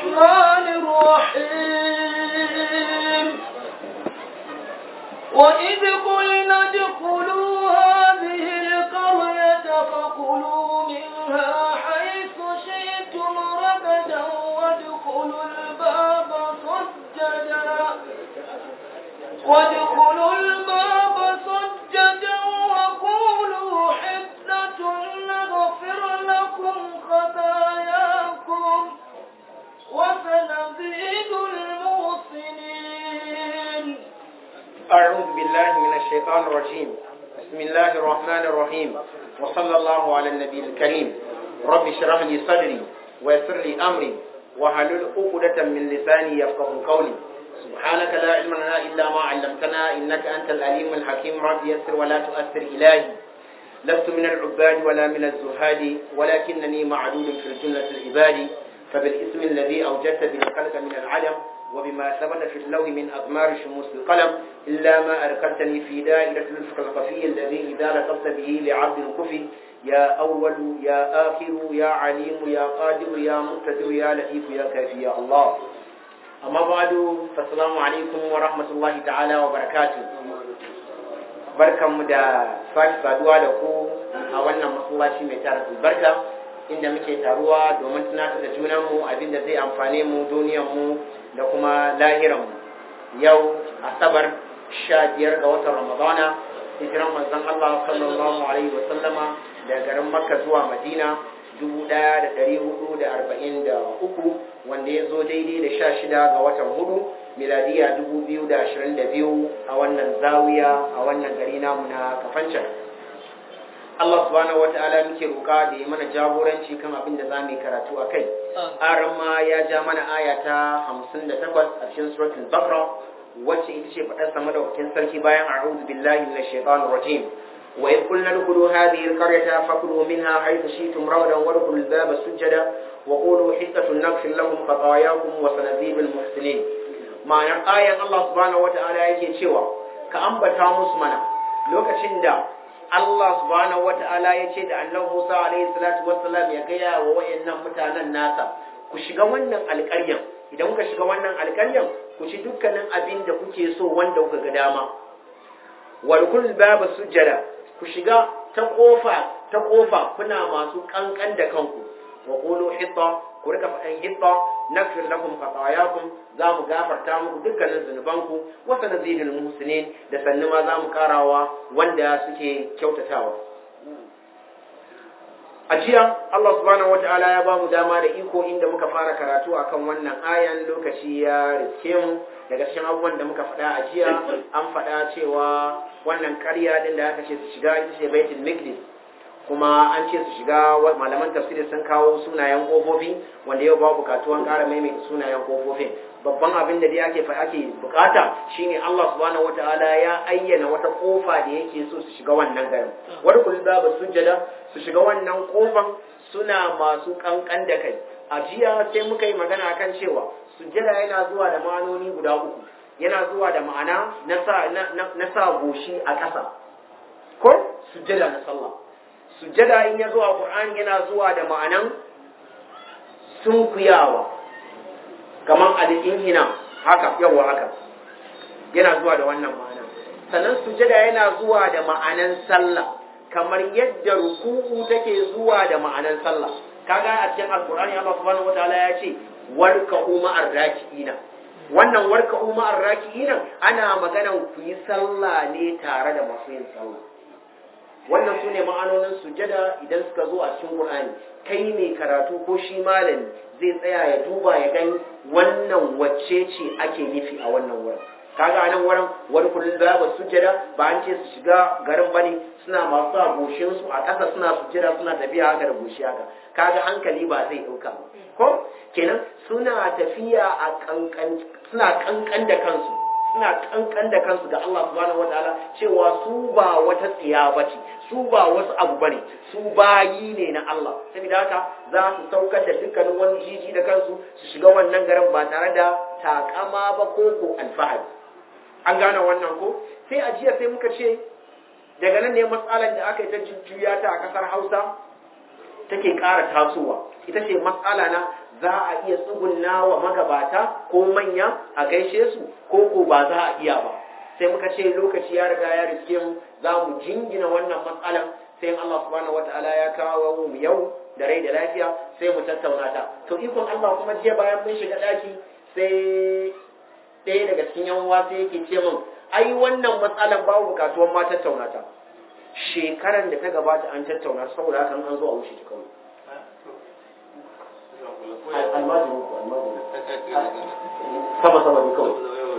الرحمن الرحيم وإذ قلنا ادخلوا هذه القرية فكلوا منها حيث شئتم رغدا وادخلوا الباب سجدا وقولوا حطة نغفر لكم خطاياكم وسنزيد المحسنين. أعوذ بالله من الشيطان الرجيم. بسم الله الرحمن الرحيم وصلى الله على النبي الكريم. رب اشرح لي صدري ويسر لي أمري واحلل عقدة من لساني يفقهوا قولي. سبحانك لا علم لنا إلا ما علمتنا إنك أنت العليم الحكيم. رب يسر ولا تؤثر إلهي. لست من العباد ولا من الزهاد ولكنني معدود في الجنة العباد. فبالاسم الذي أوجدت به الخلق من العدم وبما ثبت في اللوح من أضمار شموس القلم إلا ما أركلتني في دائرة الفقه الخفي الذي إذا لطفت به لعبد كفي. يا أول يا آخر يا عليم يا قادر يا مقتدر يا لطيف يا كافي يا الله. أما بعد فالسلام عليكم ورحمة الله تعالى وبركاته. barkanmu da sake saduwa da ku a wannan masallaci mai tara albarka inda muke taruwa domin tunatar da junanmu abinda zai amfane mu duniyarmu da kuma lahiranmu. Yau asabar 15 ga watan ramadana hijiran manzon Allah sallallahu alaihi wasallama daga garin Makka zuwa Madina 1443 wanda ya zo daidai da 16 ga watan hudu miladiya 2022 a wannan zawiya a wannan gari namu na Kafancan. Allah subhanahu wata'ala muke roka da ya mana jagoranci kan abin da zamu yi karatu akai. Aran ma ya ja mana aya ta 58 a cikin suratul Baqara wacce ita ce fadar sama da wakilin sarki bayan a'udhu billahi minash shaitanir rajim. Wa in qulna dkhulu hadhihi alqaryata fakulu minha haythu shi'tum ragadan wadkhulu albaba sujada wa qulu hiqqatun naghfir lakum khatayakum wa sanazidul muhsinin. Ma'anar ayan Allah subhanahu wata'ala yake cewa ka ambata musu mana lokacin da Allah subhanahu wata'ala ya ce da Annabi Musa alaihi salatu wassalam ya gaya wa wayannan mutanen nasa ku shiga wannan alƙaryan, idan kuka shiga wannan alƙaryan ku ci dukkanin abin da kuke so wanda kuka ga dama. Wal kul baba sujjada, ku shiga ta kofa kuna masu kankan da kanku. Wa qulu hitta, ku rika faɗan hitta naghfir lakum khatayakum, za mu gafarta muku dukkanin zunubanku wa sanazidul muhsinin, da sannu ma za mu karawa wanda suke kyautatawa. A jiya Allah subhanahu wata'ala ya ba mu dama da iko inda muka fara karatu akan wannan ayan lokaci ya riske mu. Daga cikin abubuwan da muka faɗa a jiya an faɗa cewa wannan ƙarya din da aka ce su shiga ita ce Baitul Maqdis, kuma an ce su shiga malaman tafsiri sun kawo sunayen kofofi wanda yau ba bukatuwan ƙara maimaita sunayen kofofin. Babban abin da dai ake bukata shine Allah subhanahu wataala ya ayyana wata kofa da yake so su shiga wannan garin. Wani kullu ba sujjada, su shiga wannan kofan suna masu kankan da kai. A jiya sai muka yi magana kan cewa sujjada yana zuwa da ma'anoni guda uku. Yana zuwa da ma'ana na sa goshi a ƙasa, ko sujjada na sallah. Sujjada in ya zuwa Qur'ani yana zuwa da ma'anan sunkuyawa, kamar al-inhina, haka yawa haka yana zuwa da wannan ma'anan. Sannan sujjada yana zuwa da ma'anan sallah, kamar yadda ruku'u take zuwa da ma'anan sallah. Kaga a cikin Al-Qur'ani Allah subhanahu wataala ya ce warka'u ma'ar raki'ina. Wannan warka'u ma'ar raki'ina ana maganan ku yi sallah ne tare da masu yin sallah. Wannan su ne ma'anonin sujada idan suka zo a cikin Qur'ani. Kai ne karatu ko shi malami zai tsaya ya duba ya gani wannan wacce ce ake nufi a wannan wurin. Kaga a nan wurin wani kullum ba sujada ba an ce su shiga garin bane suna masu a goshin su a ƙasa suna sujada suna tafiya haka da goshi haka. Kaga hankali ba zai ɗauka ba. Ko kenan suna tafiya a suna kankan da kansu. Suna kankan da kansu da Allah subhanahu wataala cewa su ba wata tsiya bace, su ba wasu abu bane, su bayi ne na Allah. Saboda haka za su saukar da dukkanin wani jiji da kansu su shiga wannan garin ba tare da takama ba ko alfahari. An gane wannan ko? Sai a jiya sai muka ce daga nan ne matsalar da aka yi ta jujjuya ta a kasar Hausa take ƙara tasowa ita ce matsala na za a iya tsugunna wa magabata ko manya a gaishe su ko ba za a iya ba. Sai muka ce lokaci ya riga ya riske mu za mu jingina wannan matsalan sai Allah subhanahu wataala ya kawo mu yau da rai da lafiya sai mu tattauna ta. To ikon Allah kuma jiya bayan mun shiga daki sai ɗaya daga cikin yan uwa sai yake ce min ai wannan matsalan babu bukatuwan ma tattauna ta. Shekaran da ta gabata an tattauna saboda haka an zo a wuce ta kawai. Sama ne kawai.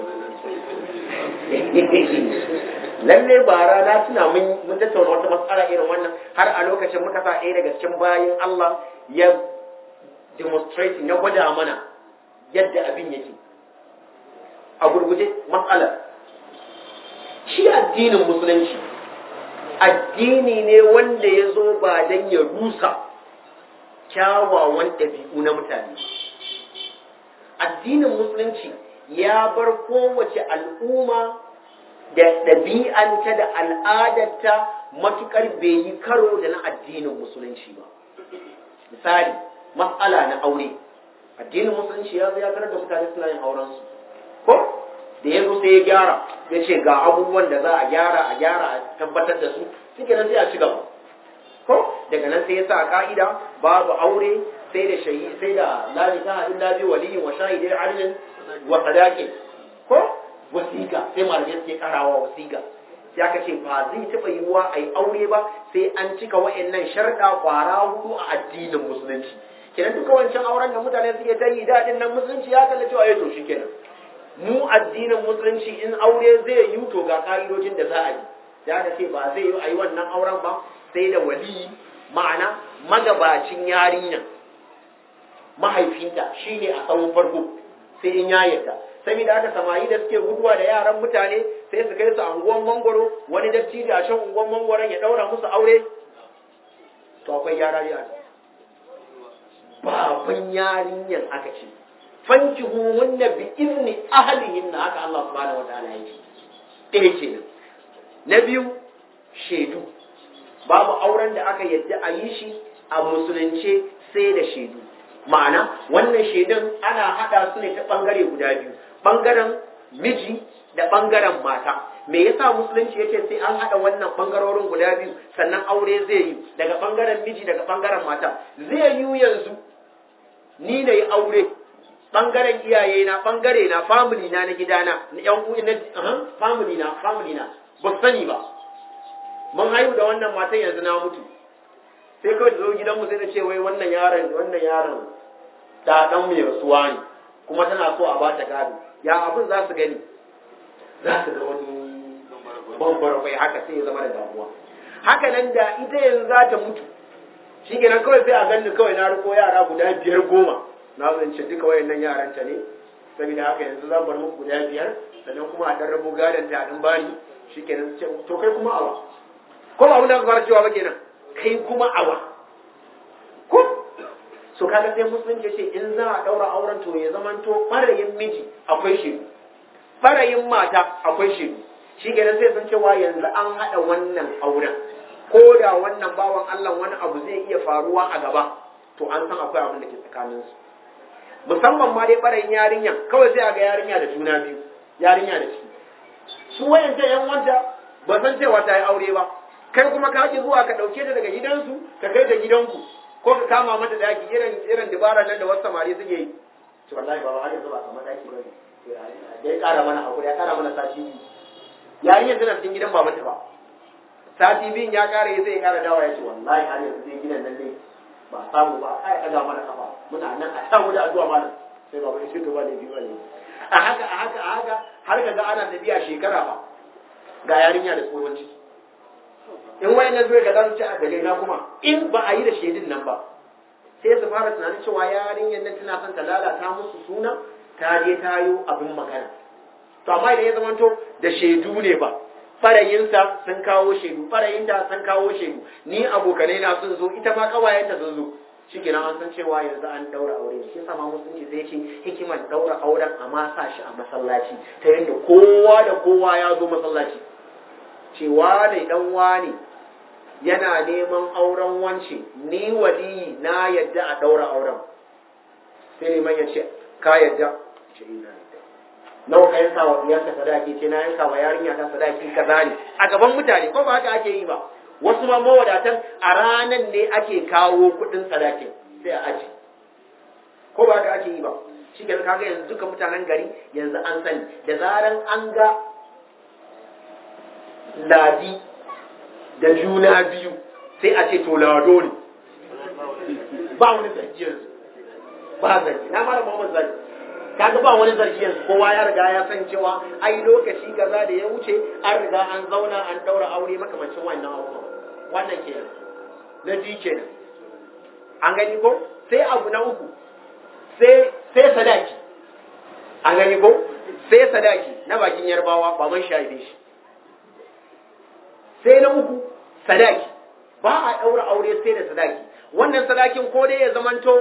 Lalle bara na tuna mun tattauna wata matsala irin wannan har a lokacin muka sa ɗaya daga cikin bayin Allah ya demonstrate na gwada mana yadda abin yake. A gurguje matsalar shi addinin musulunci addini ne wanda ya zo ba don ya rusa kyawawan ɗabi'u na mutane. Addinin musulunci ya bar kowace al'umma da ɗabi'anta da al'adarta matuƙar bai yi karo da na addinin musulunci ba. Misali, matsala na aure. Addinin musulunci ya tarar da mutane suna yin aurensu. Ko? Da ya zo sai ya gyara, ya ce ga abubuwan da za a gyara a tabbatar da su, suke nan sai a ci gaba. Ko? Daga nan sai ya sa ka'ida babu aure sai da sai da la nikaha illa bi waliyin wa shahidai adlin wa sadaqin. Ko? Wasiƙa sai malamai suke karawa wasiƙa. Sai aka ce ba zai taɓa yiwuwa a yi aure ba sai an cika wa'annan sharɗa ƙwara hudu a addinin musulunci. Kenan duka wancan auren da mutane suke ta yi daɗin nan musulunci ya kalla cewa ya to shi kenan. Mu addinin musulunci in aure zai yi to ga ka'idojin da za a yi. Ya ka ce ba zai yi a yi wannan auren ba sai da wali ma'ana magabacin yarinya mahaifinta shine a tsawon farko sai in ya yarda. Saboda haka samari da suke guduwa da yaran mutane sai su kai su anguwan mangoro wani dattijo a shan unguwan mangoron ya daura musu aure to akwai yara ne a baban yarinyan aka ce fankihuhunna bi izni ahlihinna haka Allah subhanahu wataala ya ce ɗaya kenan. Na biyu shaidu babu auren da aka yadda a yi shi a musulunce sai da shaidu. Ma'ana wannan shaidun ana haɗa su ne ta ɓangare guda biyu, ɓangaren miji da ɓangaren mata. Me yasa musulunci yake sai an haɗa wannan ɓangarorin guda biyu sannan aure zai yi daga ɓangaren miji daga ɓangaren mata. Zai yi yanzu ni na yi aure ɓangaren iyaye na ɓangare na family na gidana na ƴan uwa na family na ba sani ba. Mun haihu da wannan matan yanzu na mutu. Sai kawai zo gidanmu sai na ce wai wannan yaron da dan mai rasuwa ne kuma tana so a bata gado. Ya abin za su gani? Za su ga wani bambar kai haka sai ya zama da damuwa. Haka nan da ita yanzu za ta mutu. Shi kenan kawai sai a ganni kawai na riko yara guda 5-10. Na zance duka wayannan yaran ta ne. Saboda haka yanzu zan bar muku guda 5 sannan kuma a dan rabo gadon ta din bani. Shi kenan to kai kuma awa. Ko ba abin da ka fara cewa ba kenan. Kai kuma awa. Ko so kaga sai musulunci ce in za a daura auren to ya zamanto barayin miji akwai shi, barayin mata akwai shi. Shi kenan sai san cewa yanzu an hada wannan auren. Ko da wannan bawan Allah wani abu zai iya faruwa a gaba to an san akwai abin da ke tsakanin su. Musamman ma dai barayin yarinya kawai sai a ga yarinya da juna biyu, yarinya da ciki. Su wayanta yan wanda ba san cewa ta yi aure ba. Kai kuma ka ji zuwa ka ɗauke ta daga gidansu ka kai ta gidanku ko ka kama mata daki irin dabara nan da wasu samari suke yi. To wallahi ba har yanzu ba kamar daki bane. Da ya ƙara mana hakuri ya ƙara mana sati biyu. Yayin tana cikin gidan babanta ba. Sati biyun ya ƙara yi sai ya ƙara dawa ya ce wallahi har yanzu zai gidan nan dai ba samu ba kai ɗaga mana kafa muna nan a samu da addu'a mana sai ba wani shirka ba ne biyu ne. A haka har ka ga ana tafiya shekara ba ga yarinya da tsohon ciki. In wayannan zai ga zan ci a gare na kuma in ba a yi da shaidin nan ba sai su fara tunanin cewa yarinyar nan tana son ta lalata musu suna ta je ta yi abin magana. To amma idan ya zamanto da shaidu ne ba farayinsa sun kawo shaidu farayinta sun kawo shaidu ni abokanai na sun zo ita ma kawayenta sun zo shikenan an san cewa yanzu an daura aure shi yasa ma musulunci sai ce hikimar daura auren a ma sa shi a masallaci ta yadda kowa da kowa ya zo masallaci cewa ne dan wani yana neman auren wance, ni waliyi na yadda a daura auren. Sai liman ya ce ka yadda, ce ina yadda. Nawa ka yanka wa diyarka sadaki, ce na yanka wa yarinya ta sadaki kaza ne, a gaban mutane, ko ba haka ake yi ba. Wasu ma mawadatan a ranan ne ake kawo kuɗin sadakin sai a aji, ko ba haka ake yi ba. Shi ke kaga yanzu duka mutanen gari yanzu an sani, da zaran an ga ladi da juna biyu sai a ce to lado ne, ba wani zargi yanzu, ba zargi, na mara Muhammad zargi, kaga ba wani zargi yanzu, kowa ya riga ya san cewa ai lokaci kaza da ya wuce an riga an zauna an daura aure makamancin wannan abubuwa. Wannan kenan na biyu kenan, an gani ko. Sai abu na uku, sai sadaki, an gani ko. Sai sadaki na bakin Yarbawa baban shaide shi. Sai na uku sadaki, ba a daura aure sai da sadaki. Wannan sadakin ko dai ya zamanto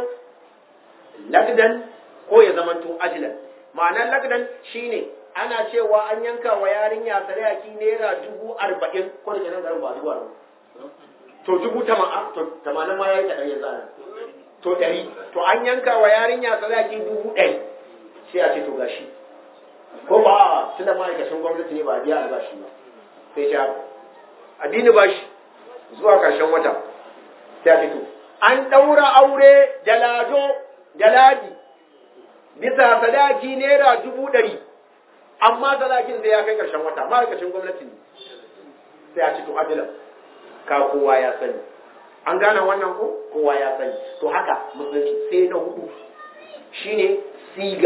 lagdan ko ya zamanto ajilan. Ma'anar lagdan shine ana cewa an yanka wa yarinya sadaki naira 40,000, ko da kenan garin ba 40,000, to 80,000 ma yayi kadan yanzu ana, to 100, to an yanka wa yarinya sadaki 100,000, sai a ce to gashi, ko ba tunda ma'aikacin gwamnati ne ba biya albashi ba, sai ta addini bashi zuwa karshen wata, sai a ce to an daura aure da lado da ladi bisa sadaki naira 100,000, amma sadakin sai ya kai karshen wata, ma'aikacin gwamnati ne, sai a ce to adilan ka kowa ya sani. An gane wannan ko kowa ya sani. To haka musulunci. Sai na hudu shine siga.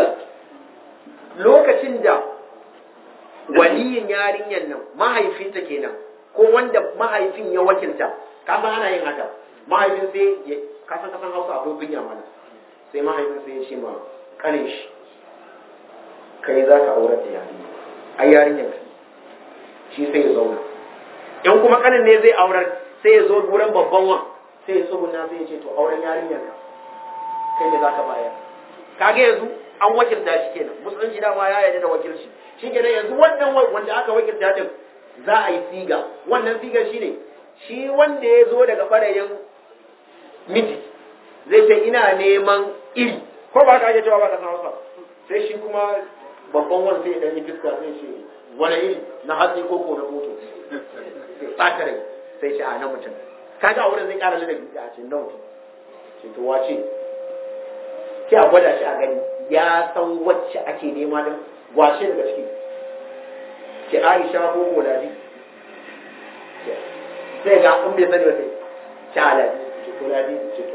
Lokacin da waliyin yarinyar nan mahaifinta kenan, ko wanda mahaifin ya wakilta, kasan ana yin haka, mahaifin sai kasan Hausa akwai kunya mana, sai mahaifin sai ya ce ma kanin shi, kai za ka aurar da yarinya, ai yarinyar ka, shi sai ya zauna. In kuma kanin ne zai aurar, sai ya zo gurin babban wan, sai ya tsuguna sai ya ce to auren yarinyar ka, kai ne za ka bayar. Kage yanzu an wakilta shi kenan, musulunci dama ya yarda da wakilci. Shi kenan yanzu wannan wanda aka wakilta din za a yi siga. Wannan sigar shine shi wanda ya zo daga ɓarayin miji zai ce ina neman iri, ko ba ka ake cewa ba ka san Hausa, sai shi kuma babban wani sai ya ɗan yi fiska sai ce wani iri na hatsi ko na moto, ɓata rai sai ce a na mutum. Kaga a wurin zai ƙara ladabi a ce na mutum, ce to wace ki a gwada shi a gani ya san wacce ake nema din, washe daga ciki, ki Aisha ko Koladi, sai ga an bai sani ba sai ki Aladi, ce Koladi,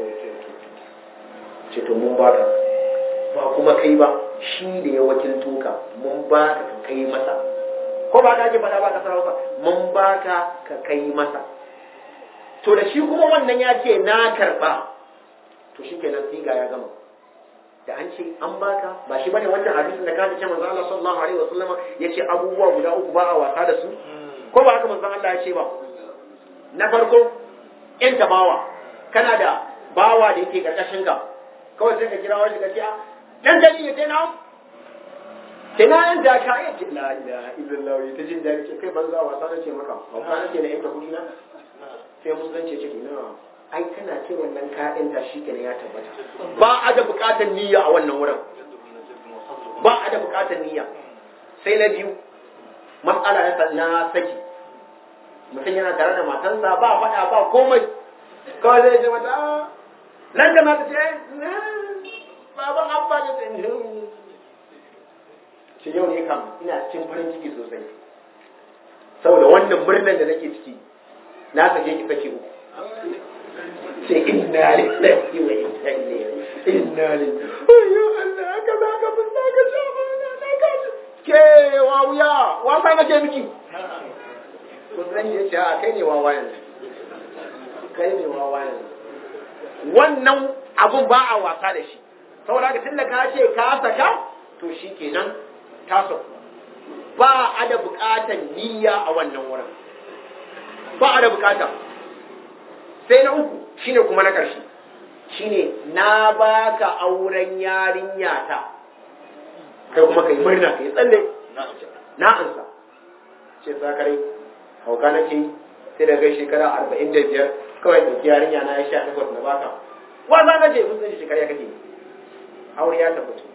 ce to mun baka, ba kuma kai ba, shi da ya wakilto ka mun baka ka kai masa, ko ba ka ake faɗa ba ka sarauta, mun baka ka kai masa. To da shi kuma wannan ya ce na karɓa, to shi kenan siga ya gama. Da an ce an baka, ba shi bane wannan hadisin da ka ce manzo Allah sallallahu alaihi wasallam yace abubuwa guda uku ba a wasa da su, ko ba haka manzo Allah ya ce ba. Na farko in ta bawa, kana da bawa da yake karkashin ka, kawai sai ka kira wani ka ce a dan dani ne sai na yan da ka yi la ilaha illallah ta jin dadi ce kai banza wasa nace maka, ba ka nace na yanka kudi na, sai musulunci ce ina ai kana ce wannan kaɗin ta shi kenan ya tabbata, ba a da buƙatar niyya a wannan wurin, ba a da buƙatar niyya. Sai na biyu matsala na saki, mutum yana tare da matansa ba faɗa ba komai, kawai zai ce mata nan da mata ce baban abba da ce yau ne kam ina cikin farin ciki sosai saboda wannan murnar da nake ciki, na sake ki sake uku. Sai inna lillahi wa inna ilaihi ya Allah haka za ka bin ka sha mana na ka ke wawuya wasa nake miki, kusan ya ce a kai ne wawa yanzu, kai ne wawa yanzu. Wannan abun ba a wasa da shi, saboda haka tunda ka ce ka saka to shikenan ta saku, ba a da buƙatar niyya a wannan wurin, ba a da buƙata. Sai na uku shine kuma na ƙarshe, shine na baka auren yarinya ta, kai kuma kai murna kai tsalle na ansa, ce sakarai hauka nake sai da kai shekara 45 kawai da yarinya na ya 18 na baka wasa na ce musulunci shekara kake aure ya tabbata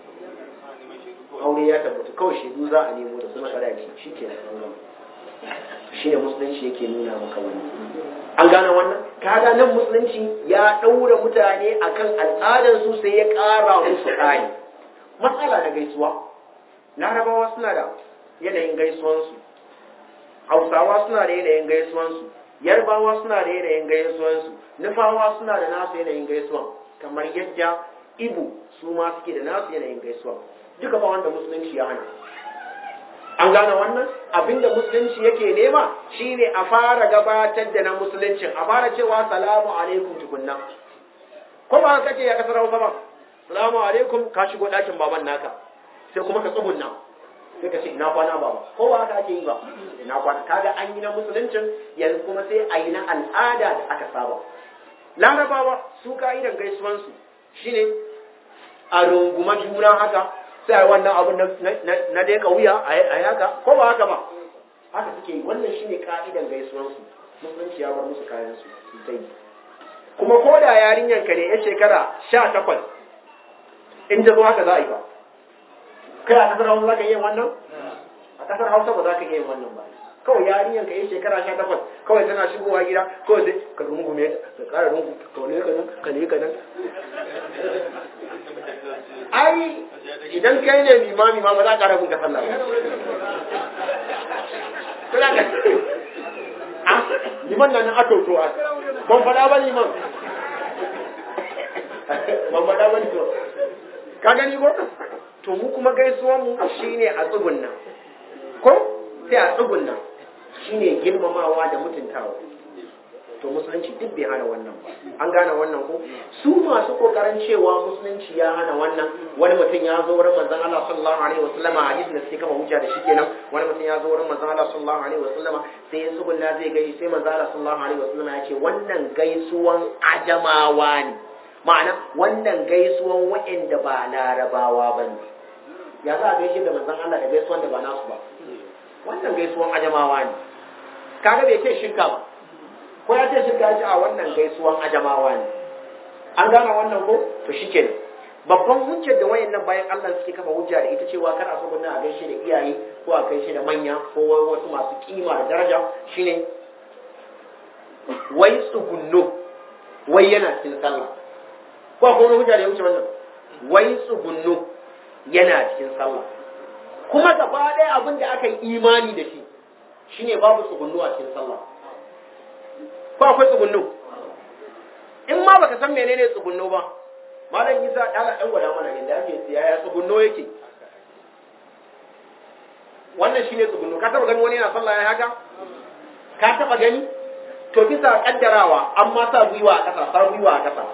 kawai shaidu za a nemo da kuma sadaki shikenan shi ne musulunci yake nuna maka wani an gane wannan kaga nan musulunci ya daura mutane akan al'adar su sai ya ƙara musu tsari matsala na gaisuwa larabawa suna da yanayin gaisuwansu hausawa suna da yanayin gaisuwansu yarbawa suna da yanayin gaisuwansu nufawa suna da nasu yanayin gaisuwan kamar yadda ibu su ma suke da nasu yanayin gaisuwa duka ba wanda musulunci ya hana an gane wannan abinda musulunci yake nema shine a fara gabatar da na musuluncin a fara cewa salamu alaikum tukunna ko ba kake ya kasar Hausa ba salamu alaikum ka shigo dakin baban naka sai kuma ka tsugunna sai ka ce ina kwana baba ko ba haka ake yi ba ina kwana kaga an yi na musuluncin yanzu kuma sai a yi na al'ada da aka saba larabawa su ka'idan gaisuwansu shine a runguma juna haka sai wannan abun na dai kauya a haka ko ba haka ba haka suke yi wannan shine ka'idan gaisuwansu musulunci ya bar musu kayan su sosai kuma ko da yarinyan ka ne ya shekara 18 in ta zo haka za a yi ba kai a kasar Hausa za ka yi wannan a kasar Hausa ba za ka yi wannan ba kawai yarinyan ka ya shekara 18 kawai tana shigowa gida kawai sai ka rungume ta ka ƙara rungu ka ne ka nan ai idan kai ne limami ma ba za ka rabin ka sallah ba liman nan aka to a ban faɗa ba liman ban faɗa ba to ka gani ko to mu kuma gaisuwan mu shine a tsugunna ko sai a tsugunna shine girmamawa da mutuntawa to musulunci duk bai hana wannan ba an gane wannan ko su masu kokarin cewa musulunci ya hana wannan wani mutum ya zo wurin manzon Allah sallallahu alaihi wasallama hadisi da suke kama hujja da shi kenan wani mutum ya zo wurin manzon Allah sallallahu alaihi wasallama sai ya tsugunna zai gai sai manzon Allah sallallahu alaihi wasallama ya ce wannan gaisuwan ajamawa ne ma'ana wannan gaisuwan waɗanda ba larabawa bane ya za a gaishe da manzon Allah da gaisuwan da ba nasu ba wannan gaisuwan ajamawa ne kaga bai ce shirka ba ko ya ce shirka shi a wannan gaisuwan ajamawa ne an gane wannan ko to shikenan babban hujjar da wayannan bayan Allah suke kafa hujja da ita cewa kana so gunna a gaishe da iyaye ko a gaishe da manya ko wasu masu kima da daraja shine wai tsugunno wai yana cikin sallah ko akwai hujja da ya wuce wannan wai tsugunno yana cikin sallah kuma gaba ɗaya abin da aka yi imani da shi shine babu tsugunno a cikin sallah ko akwai tsugunno in ma baka san menene tsugunno ba malam Isa dala dan gwada mana inda ake siya ya tsugunno yake wannan shine tsugunno ka taba gani wani yana sallah ya haka ka taba gani to bisa kaddarawa amma sa gwiwa a kasa sa gwiwa a kasa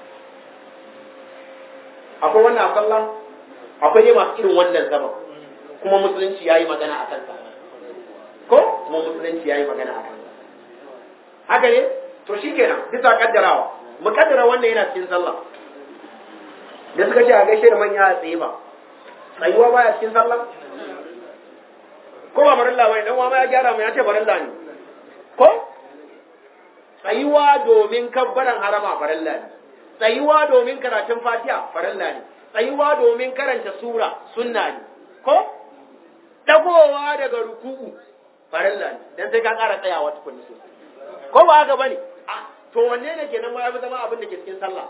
akwai wannan sallah akwai ne masu irin wannan zaman kuma musulunci yayi magana akan sa ko kuma musulunci yayi magana akan sa haka ne to shikenan bisa kaddarawa mu kaddara wannan yana cikin sallah da suka ce a gaishe da manya a tsaye ba tsayuwa baya cikin sallah ko ba barilla bane dan ma ya gyara mu ya ce barilla ne ko tsayuwa domin kabbaran harama farilla ne tsayuwa domin karatun fatiha farilla ne tsayuwa domin karanta sura sunna ne ko dagowa daga ruku'u farilla ne dan sai ka ƙara tsayawa tukunna sosai ko ba haka bane to wanne ne kenan ma yafi zama abin da ke cikin sallah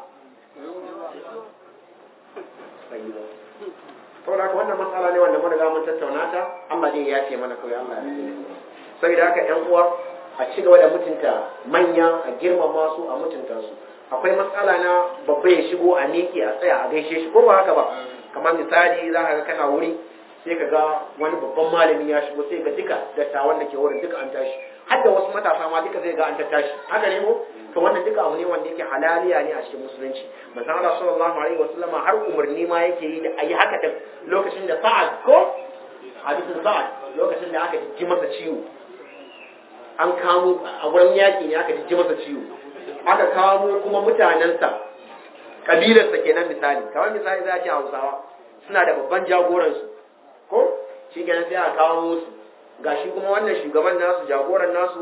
saboda haka wannan matsala ne wanda mun riga mun tattauna ta Allah zai yafe mana kawai Allah ya yafe saboda haka ƴan uwa a ci gaba da mutunta manya a girmama su a mutunta su akwai matsala na babba ya shigo a miƙe a tsaya a gaishe shi ko ba haka ba kamar misali za ka ga kana wuri sai ka ga wani babban malami ya shigo sai ga duka dattawan da ke wurin duka an tashi har da wasu matasa ma duka zai ga an tashi haka ne ko to wannan duka abu ne wanda yake halaliya ne a cikin musulunci manzon Allah sallallahu alaihi wasallama har umarni ma yake yi da ayi haka din lokacin da Sa'ad ko hadisin Sa'ad lokacin da aka ji masa ciwo an kamo a wurin yaki ne aka ji masa ciwo aka kamo kuma mutanensa kabilarsa kenan misali kamar misali za a ce Hausawa suna da babban jagoransu ko shi kenan sai a kawo musu gashi kuma wannan shugaban nasu jagoran nasu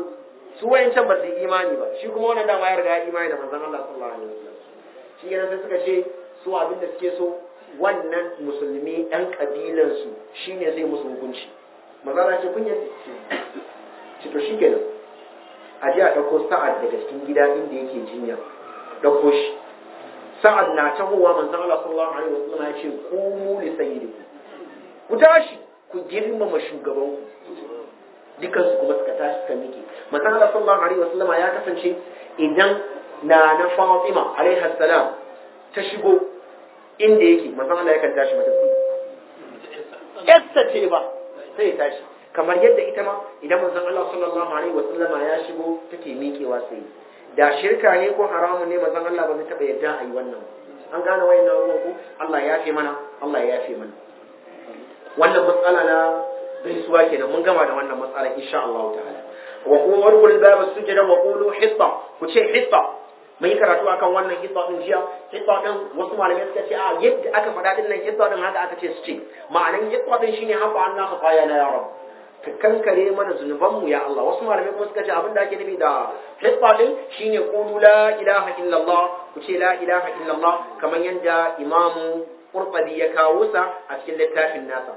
su wayancan ba su yi imani ba shi kuma wannan dama ya riga ya imani da manzon Allah sallallahu alaihi wasallam shi yana sai suka ce su abin da suke so wannan musulmi ɗan kabilan su shine zai musu hukunci magana ce kun yadda ce to shikenan a ji a ɗauko sa'ad daga cikin gida inda yake jinya ɗauko shi sa'ad na tahowa manzon Allah sallallahu alaihi wasallam ya ce qumu li sayyidikum ku tashi ku girmama shugaban ku dukan su kuma suka tashi suka miƙe manzon Allah sallallahu alaihi wasallam ya kasance idan na Fatima alaiha salam ta shigo inda yake manzon Allah yakan tashi mata tsaye yassa ce ba sai ya tashi kamar yadda ita ma idan manzon Allah sallallahu alaihi wasallama ya shigo take miƙewa sai da shirka ne ko haramun ne manzon Allah ba zai taba yadda a yi wannan an gane wayannan abubuwan ku Allah ya yafe mana Allah ya yafe mana wannan matsala na gaisuwa kenan mun gama da wannan matsala insha Allah ta'ala wa qul bab sujada wa qulu hitta ku ce hitta mun yi karatu akan wannan hitta din jiya hitta din wasu malamai suka ce a yadda aka faɗa din nan hitta din haka aka ce su ce ma'anan hitta din shine hafa Allah khafaya na ya rabb ka kankare mana zunubanmu ya Allah wasu malamai kuma suka ce abin da ake nufi da hisba din shine qulu la ilaha illallah ku ce la ilaha illallah kamar yadda Imam Qurtubi ya kawo sa a cikin littafin nasa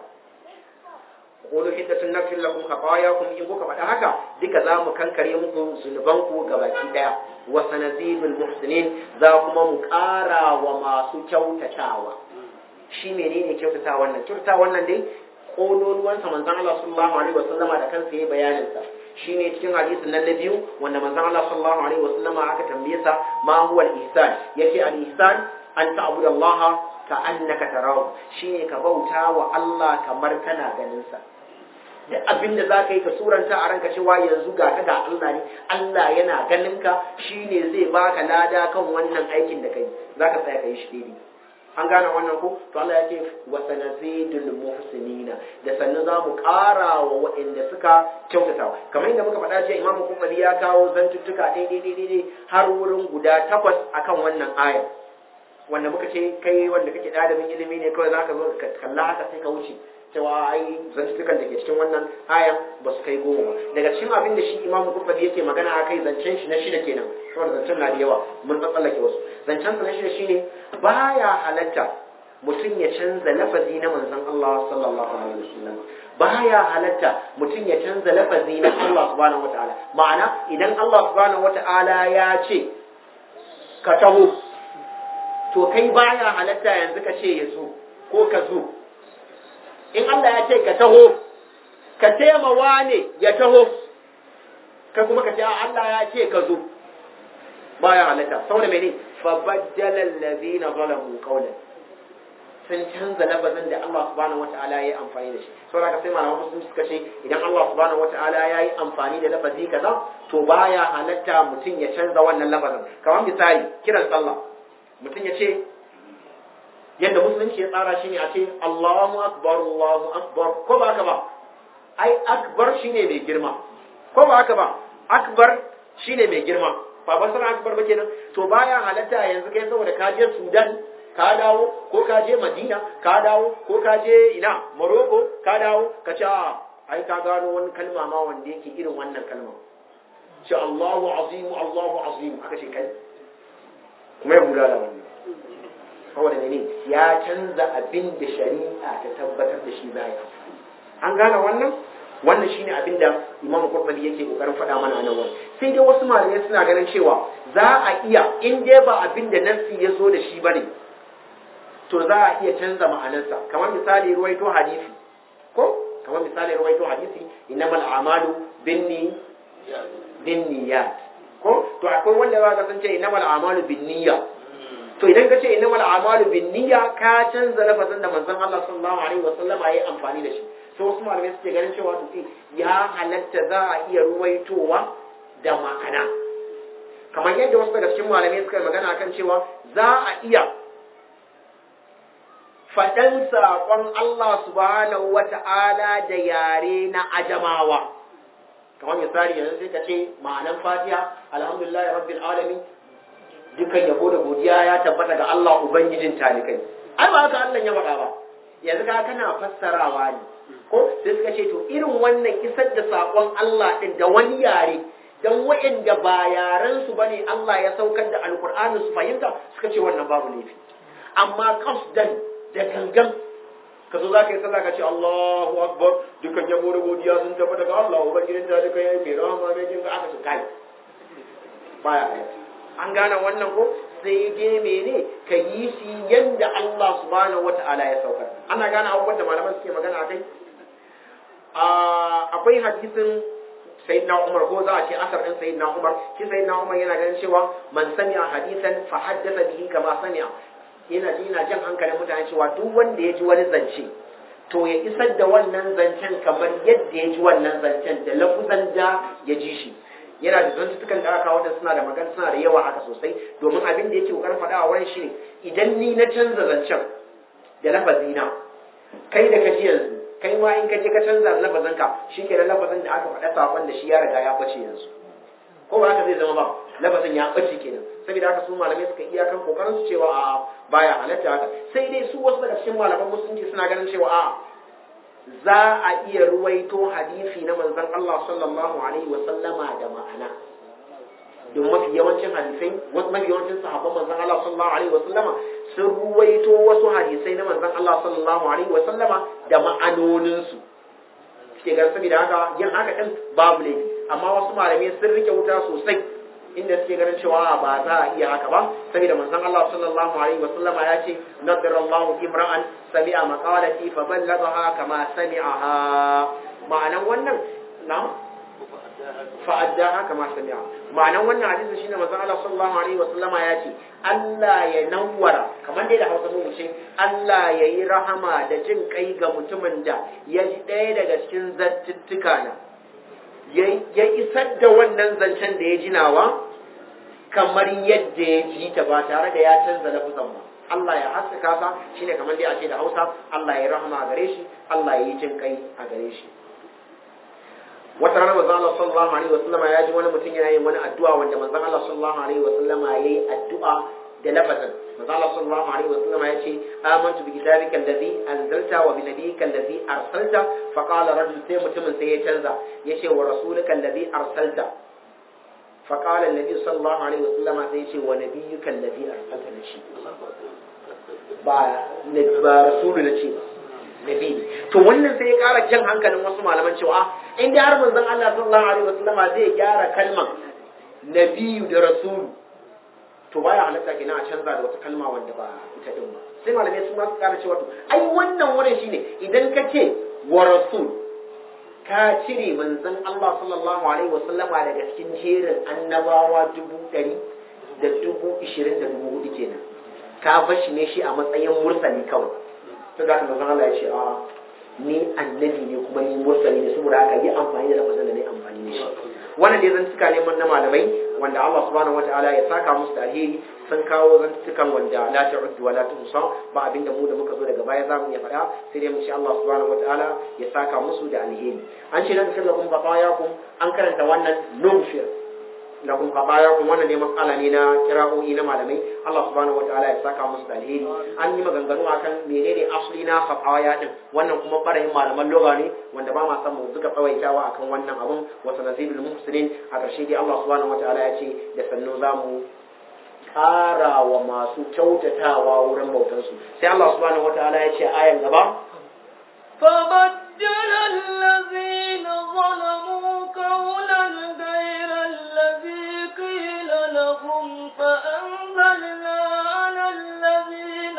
qulu hiddatun nafsin lakum khatayakum in kuka faɗa haka duka za mu kankare muku zunubanku gabaki daya wa sanazidul muhsinin za kuma mu ƙara wa masu kyautatawa shi menene kyautatawa wannan kyautatawa wannan dai kololuwansa manzon Allah sallallahu alaihi wasallama da kansa yayi bayanin sa shine cikin hadisin nan na biyu wanda manzon Allah sallallahu alaihi wasallama aka tambaye sa ma huwa al-ihsan yace al-ihsan an ta'budu Allah ka annaka tarahu shine ka bauta wa Allah kamar kana ganin sa duk abinda zaka yi ka suranta a ranka cewa yanzu ga ka ga Allah ne Allah yana ganin ka shine zai baka lada kan wannan aikin da kai zaka tsaya kai shi daidai an gane wannan ko to Allah ya ce wa sanazidul muhsinina da sannan za mu ƙara wa waɗanda suka kyautata kamar yadda muka faɗa jiya Imam Bukhari ya kawo zantuttuka daidai har wurin guda 8 akan wannan aya wanda muka ce kai wanda kake ɗalibin ilimi ne kawai zaka zo ka kalla haka sai ka wuce cewa ai zantuttukan da ke cikin wannan aya ba su kai 10 daga cikin abin da shi Imam Bukhari yake magana akai zancen shi na 6 kenan saboda zancen na da yawa mun tsallake wasu zancen sa na 6 shine baya halatta mutum ya canza lafazi na manzon Allah sallallahu alaihi wasallam baya halatta mutum ya canza lafazi na Allah subhanahu wataala ma'ana idan Allah subhanahu wataala ya ce ka taho to kai baya halatta yanzu ka ce ya zo ko ka zo in Allah ya ce ka taho ka taimawa ne ya taho ka kuma ka ce Allah ya ce ka zo baya halatta saboda mene fa baddala allazina zalamu qawlan sun canza lafazin da Allah subhanahu wataala ya yi amfani da shi saboda ka sai malaman musulmi suka ce idan Allah subhanahu wataala ya yi amfani da lafazi kaza to baya halatta mutum ya canza wannan lafazin kamar misali kiran sallah mutum ya ce yadda musulunci ya tsara shi ne a ce Allahu akbar ko ba haka ba ai akbar shine mai girma ko ba haka ba akbar shine mai girma ba ba sana akbar ba kenan to baya halatta yanzu kai saboda ka je Sudan ka dawo ko ka je Madina ka dawo ko ka je ina Morocco ka dawo ka ce ai ka gano wani kalma ma wanda yake irin wannan kalma ce Allahu azim aka ce kai kuma ya bulala wannan saboda ne ya canza abin da shari'a ta tabbatar da shi baya an gane wannan shine abin da Imam Qurtubi yake kokarin faɗa mana nan wannan sai dai wasu malamai suna ganin cewa za a iya in dai ba abin da nassi ya zo da shi bane to za a iya canza ma'anarsa kamar misali ruwaito hadisi ko kamar misali ruwaito hadisi innamal a'malu binniyat ko to akwai wanda za ka san ce innamal a'malu binniyat to idan ka ce innamal a'malu binniyya ka canza lafazin da manzon Allah sallallahu alaihi wasallam ya yi amfani da shi to wasu malamai suke ganin cewa to ya halatta za a iya ruwaitowa da ma'ana kamar yadda wasu daga cikin malamai suka magana akan cewa za a iya faɗan saƙon Allah subhanahu wata'ala da yare na ajamawa kamar misali yanzu sai ka ce ma'anan Fatiha alhamdulillahi rabbil alamin dukan yabo da godiya ya tabbata ga Allah ubangijin talikai ai ba haka Allah ya faɗa ba yanzu ka kana fassarawa ne ko sai suka ce to irin wannan isar da sakon Allah din da wani yare dan wa'anda ba yaran su bane Allah ya saukar da alqur'ani su fahimta suka ce wannan babu laifi amma qasdan da gangan ka zo zaka yi sallah ka ce Allahu akbar dukan yabo da godiya sun tafi daga Allah ubangijin ta duka yayi mai rahama mai jin aka ce kai baya an gane wannan ko sai dai mene ka yi shi yanda Allah subhanahu wataala ya saukar ana gane abubuwan da malaman suke magana akai akwai hadisin sayyidina Umar ko za a ce asar din sayyidina Umar shi sayyidina Umar yana ganin cewa man sami'a hadisan fa haddatha bihi kama sami'a yana jan hankalin mutane cewa duk wanda ya ji wani zance to ya isar da wannan zancen kamar yadda ya ji wannan zancen da lafuzan da ya ji shi yana da zantukan da aka kawo suna da magana suna da yawa haka sosai domin abin da yake kokarin faɗa a wurin shi idan ni na canza zancen da lafazina kai da kaji yanzu kai ma in ka je ka canza lafazinka shi ke da lafazin da aka faɗa sakon da shi ya riga ya ɓace yanzu ko ba haka zai zama ba lafazin ya ɓace kenan saboda haka su malamai suka iya kan kokarin su cewa a baya halatta haka sai dai su wasu daga cikin malaman musulunci suna ganin cewa a za a iya ruwaito hadisi na manzon Allah sallallahu alaihi wa sallama da ma'ana don mafi yawancin hadisai mafi yawancin sahabban manzon Allah sallallahu alaihi wa sallama sun ruwaito wasu hadisai na manzon Allah sallallahu alaihi wa sallama da ma'anoninsu suke ga saboda haka yin haka din babu laifi amma wasu malamai sun rike wuta sosai inda suke ganin cewa ba za a iya haka ba saboda manzon Allah sallallahu alaihi wa sallama ya ce nadarallahu imra'an sami'a maqalati fa ballaghaha kama sami'aha ma'anan wannan na fa'addaha kama sami'a ma'anan wannan hadisi shine manzon Allah sallallahu alaihi wa sallama ya ce Allah ya nawwara kamar dai da Hausa mu ce Allah ya yi rahama da jin kai ga mutumin da ya ji ɗaya daga cikin zattuttuka na ya isar da wannan zancen da ya ji nawa kamar yadda ya ji ta ba tare da ya canza lafuzan ba Allah ya haskaka sa shine kamar dai a ce da Hausa Allah ya rahama gare shi Allah ya yi jin kai a gare shi wata rana manzon Allah sallallahu alaihi wasallam ya ji wani mutum yana yin wani addu'a wanda manzon Allah sallallahu alaihi wasallam yayi addu'a da lafazin manzon Allah sallallahu alaihi wasallam ya ce amantu bi kitabika allazi anzalta wa bi nabiyyika allazi arsalta fa qala rajul sai mutumin sai ya canza yace wa rasulika allazi arsalta fa qala annabi sallallahu alaihi wasallam sai ya ce wa nabiyyika allazi arsalta nashi ba rasulu nace nabi to wannan sai ya kara jan hankalin wasu malaman cewa in da har manzon Allah sallallahu alaihi wasallama zai gyara kalman nabiyu da rasulu to baya halatta kenan a canza da wata kalma wanda ba ita din ba sai malamai su ma su kara cewa to ai wannan wurin shine idan ka ce wa rasul ka cire manzon Allah sallallahu alaihi wasallama daga cikin jerin annabawa 100,000 da 20,000 kenan ka bar shi ne shi a matsayin mursali kawai sai da manzon Allah ya ce a ni annabi ne kuma ni mursali ne saboda haka yi amfani da lafazin da ne amfani da shi wannan dai zantuka ne na malamai wanda Allah subhanahu wataala ya saka musu da alheri sun kawo zantukan wanda la ta'uddu wa la tuhsa ba abinda mu da muka zo daga baya zamu iya faɗa sai dai mu ce Allah subhanahu wataala ya saka musu da alheri an ce nan kallakum baqayakum an karanta wannan nufir lakum qadayakum wannan ne mas'ala ne na kira'o'i na malamai Allah subhanahu wataala ya saka musu da alheri an yi maganganu akan menene asli na qadaya din wannan kuma barayin malaman lugha ne wanda ba ma san mu duka tsawaitawa akan wannan abun wa sanazilul muhsinin a ƙarshe dai Allah subhanahu wataala ya ce da sannu zamu ƙara wa masu kyautatawa wurin bautansu sai Allah subhanahu wataala ya ce ayan gaba فبدل الذين ظلموا قولا غير الذي قيل لهم فأنزلنا على الذين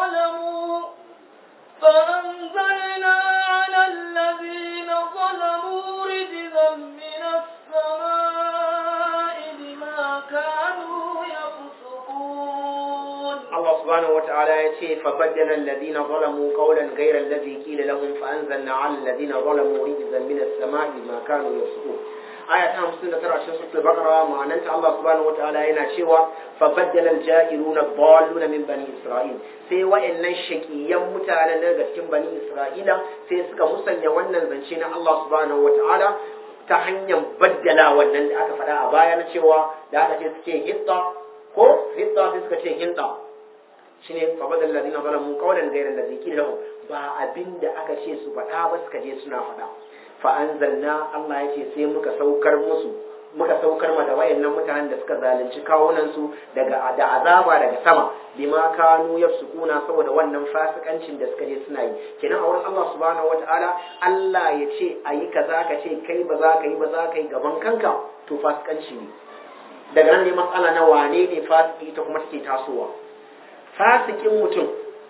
ظلموا رجزا من السماء بما كانوا يفسقون. الله سبحانه وتعالى يقول فبدل الذين ظلموا قولا غير الذي قيل لهم فأنزلنا على الذين ظلموا رجزا من السماء بما كانوا يفسقون. آية 59 a cikin suratul Baqara ma'ananta Allah subhanahu wataala yana cewa fa baddala al-ja'iruna ad-dalluna min bani Isra'il sai wa'annan shakiyan mutanen daga cikin bani Isra'ila sai suka musanya wannan zance na Allah subhanahu wataala ta hanyar baddala wannan da aka faɗa a baya na cewa da aka ce suke hitta ko hitta sai suka ce hinta shine fa baddala alladhina zalamu qawlan ghayra alladhi qila lahum ba abinda aka ce su faɗa ba suka je suna faɗa fa'anzalna Allah ya ce sai muka saukar musu muka saukar ma da wayannan mutanen da suka zalunci kawunansu da azaba daga sama bima kanu yafsukuna saboda wannan fasikancin da suka je suna yi kenan a wurin Allah subhanahu wataala Allah ya ce ayi kaza ka ce kai ba za ka yi ba za ka yi gaban kanka to fasikanci ne daga nan ne matsala na wane ne fasiki ta kuma take tasowa fasikin mutum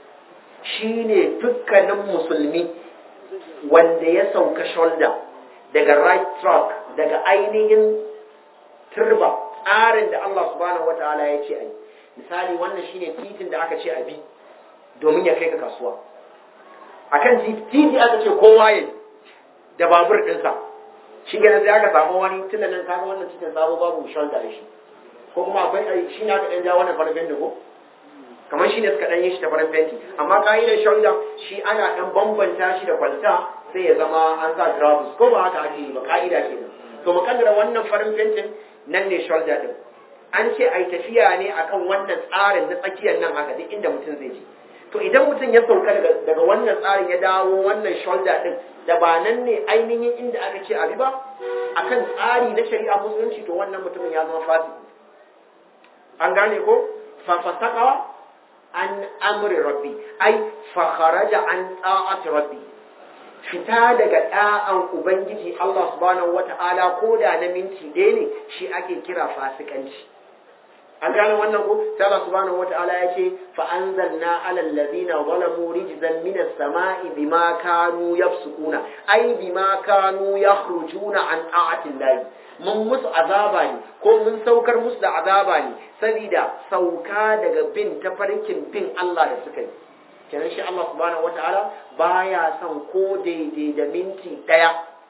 shine dukkanin musulmi wanda ya sauka shoulder daga right track daga ainihin turba tsarin da Allah subhanahu wataala ya ce ai misali wannan shine titin da aka ce a bi domin ya kai ka kasuwa akan titi aka ce kowa ya da babur ɗinsa shi gane sai aka samu wani tunda nan kaga wannan titin sabo babu shoulder da shi ko kuma akwai shi ne aka ɗan ja wannan farin fenti ko kamar shi ne suka ɗan yi shi da farin fenti amma ka'idar shoulder shi ana ɗan bambanta shi da kwalta sai ya zama an sa gravus ko ba haka ake yi ba ka'ida ke nan to mu kaddara wannan farin fentin nan ne shoulder din an ce ai tafiya ne akan wannan tsarin na tsakiyar nan haka duk inda mutum zai je to idan mutum ya sauka daga wannan tsarin ya dawo wannan shoulder din da ba nan ne ainihin inda aka ce abi ba akan tsari na shari'a musulunci to wannan mutumin ya zama fasiki an gane ko fa fasaka an amri rabbi ai fa kharaja an ta'ati rabbi fita daga ɗa'an Ubangiji Allah subhanahu wata'ala ko da na minti ɗaya ne shi ake kira fasikanci. An gane wannan ko? Ta Allah subhanahu wata'ala ya ce fa'anzalna alal ladina zalamu rijzan minas sama'i bima kanu yafsukuna ai bima kanu yakhrujuna an ta'atin lahi. Mun musu azaba ne ko mun saukar musu da azaba ne saboda sauka daga bin tafarkin bin Allah da suka yi. Kenan shi Allah subhanahu wataala baya son ko daidai da minti daya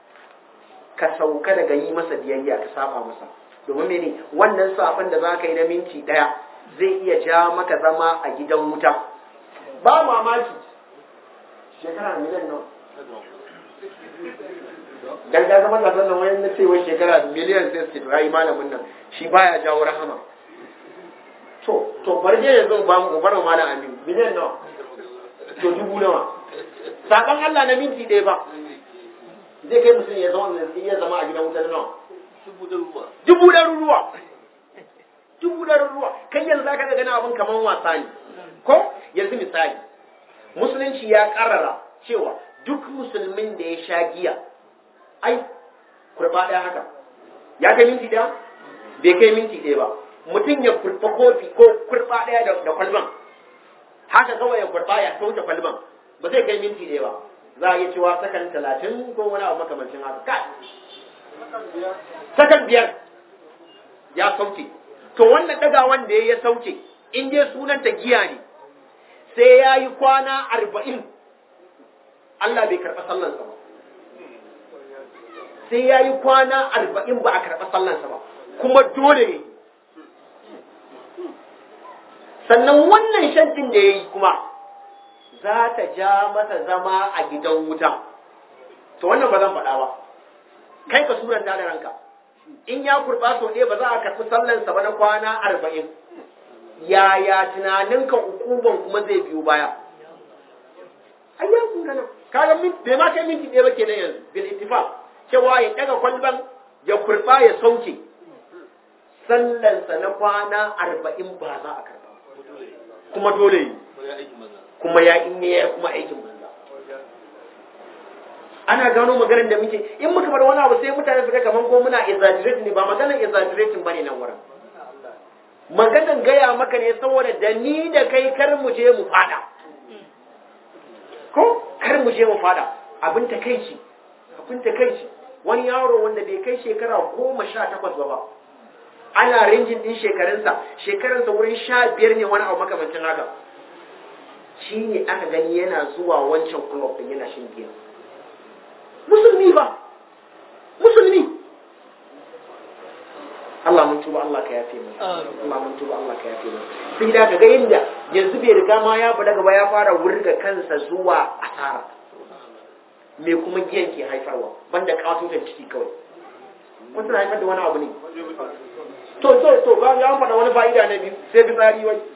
ka sauka daga yi masa biyayya ka saba masa domin mene wannan safan da zaka yi na minti daya zai iya ja maka zama a gidan wuta ba mamaki shekara miliyan nan garga zama da sannan wayan na ce wai shekara miliyan sai su rayi malamin nan shi baya jawo rahama to bar je yanzu ba mu bar malam amin miliyan nawa to 1000 nawa saban Allah na minti ɗaya ba zai kai mutum ya zama a gidan wutar nawa 1000 ruwa kai yanzu zaka ga gana abin kaman wasa ne ko yanzu misali musulunci ya karara cewa duk musulmin da ya sha giya ai kurba ɗaya haka ya kai minti ɗaya bai kai minti ɗaya ba mutum ya kurba kofi ko kurba ɗaya da kwalban haka kawai ya kurba ya sauke kwalban ba zai kai minti ɗaya ba za a iya cewa sakan 30 ko wani abu makamancin haka sakan 5 ya sauke to wannan daga wanda ya sauke in dai sunanta giya ne sai ya yi kwana 40 Allah bai karɓa sallansa ba sai ya yi kwana 40 ba a karɓa sallansa ba kuma dole ne sannan wannan shantin da ya yi kuma za ta ja masa zama a gidan wuta to wannan ba zan faɗa ba kai ka suranta da ranka in ya kurɓa so ɗaya ba za a karɓi sallansa ba na kwana 40 yaya tunaninka hukuban kuma zai biyo baya ai ya kuna nan kaga bai ma kai minti ɗaya ba kenan yanzu bil ittifaq cewa ya daga kwalban ya kurɓa ya sauke sallansa na kwana 40 ba za a karɓa kuma dole yi kuma ya inye ya kuma aikin banza ana gano maganar da muke in muka bar wani abu sai mutane su ga kaman ko muna exaggerate ne ba maganar exaggerating bane nan wurin maganar gaya maka ne saboda da ni da kai kar mu je mu fada ko kar mu je mu fada abin takeici wani yaro wanda bai kai shekara 18 ba ana rinjin din shekarunsa wurin 15 ne wani abu makamancin haka shi ne aka gani yana zuwa wancan club din yana shin giya musulmi ba musulmi Allah mun tuba Allah ka yafe mu Allah mun tuba Allah ka yafe mu sai da kaga yanda yanzu bai riga ma ya bada gaba ya fara wurga kansa zuwa asara me kuma giyan ke haifarwa banda katutan ciki kawai wasu na haifar da wani abu ne to ba ya faɗa wani fa'ida na biyu sai fitsari wai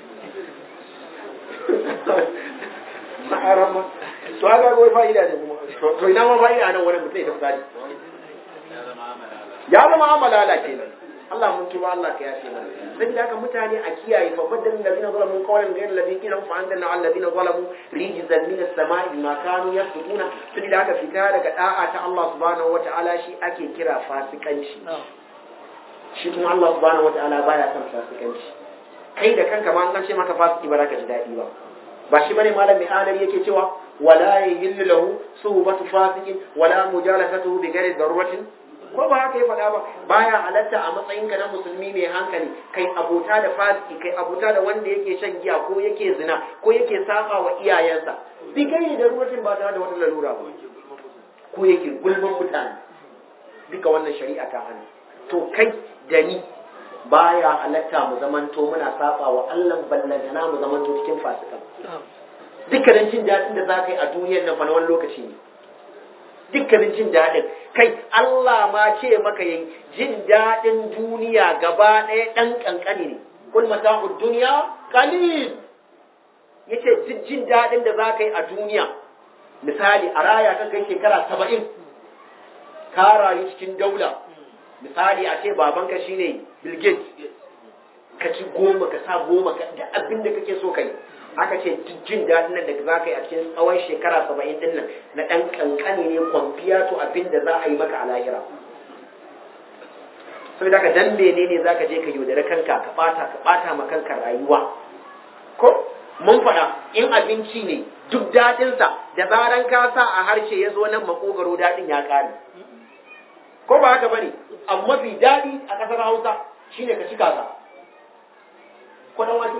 ma'arama to haka wai fa'ida ne kuma to ina ma fa'ida nan wani mutum ya fitsari ya zama amalala kenan. Allah mun tuba Allah ka yafe mana. Sai da haka mutane a kiyaye fa badal ladina zalamu qawlan ghayra alladhi qila fa anzalna ala alladhina zalamu rijzan min as-sama'i bima kanu yasquna. Sai da haka fita daga da'a ta Allah subhanahu wataala shi ake kira fasikanci. Shi kuma Allah subhanahu wataala baya son fasikanci. Kai da kanka ma an ce maka fasiki ba za ka ji daɗi ba. Ba shi bane malam mai alari yake cewa wala yahillu lahu suhbatu fasikin wala mujalasatuhu bi ghairi daruratin. Ko ba haka ya faɗa ba, baya halatta a matsayinka na musulmi mai hankali kai abota da fasiki, kai abota da wanda yake shan giya ko yake zina ko yake saba wa iyayensa bi ghairi daruratin ba tare da wata lalura ba, ko yake gulman mutane. Duka wannan shari'a ta hana. To kai da ni baya halatta mu zamanto muna saba wa Allah ballantana mu zamanto cikin fasikan. Dukkanin jin daɗin da za ka yi a duniyar nan fa na wani lokaci ne. Dukkanin jin daɗin kai Allah ma ce maka yayi jin daɗin duniya gaba ɗaya ɗan ƙanƙani ne. Kul mata'ud dunya qalil. Yace duk jin daɗin da za ka yi a duniya, misali a raya ka kai shekara 70 ka rayu cikin daula. Misali a ce babanka shine Bill Gates, ka ci 10 ka sa 10 da abin da kake so kai. Aka ce jin daɗin nan da za ka yi a cikin tsawon shekara 70 din nan na ɗan ƙanƙani ne kwamfiya to abin da za a yi maka a lahira. Sai da ka dan menene za ka je ka yaudare kanka ka ɓata ma kanka rayuwa. Ko mun faɗa in abinci ne duk daɗinsa da zaran ka sa a harshe ya zo nan makogaro daɗin ya ƙare. Ko ba haka bane? Abu mafi daɗi a ƙasar Hausa shine ka ci kaza. Ko dan wake?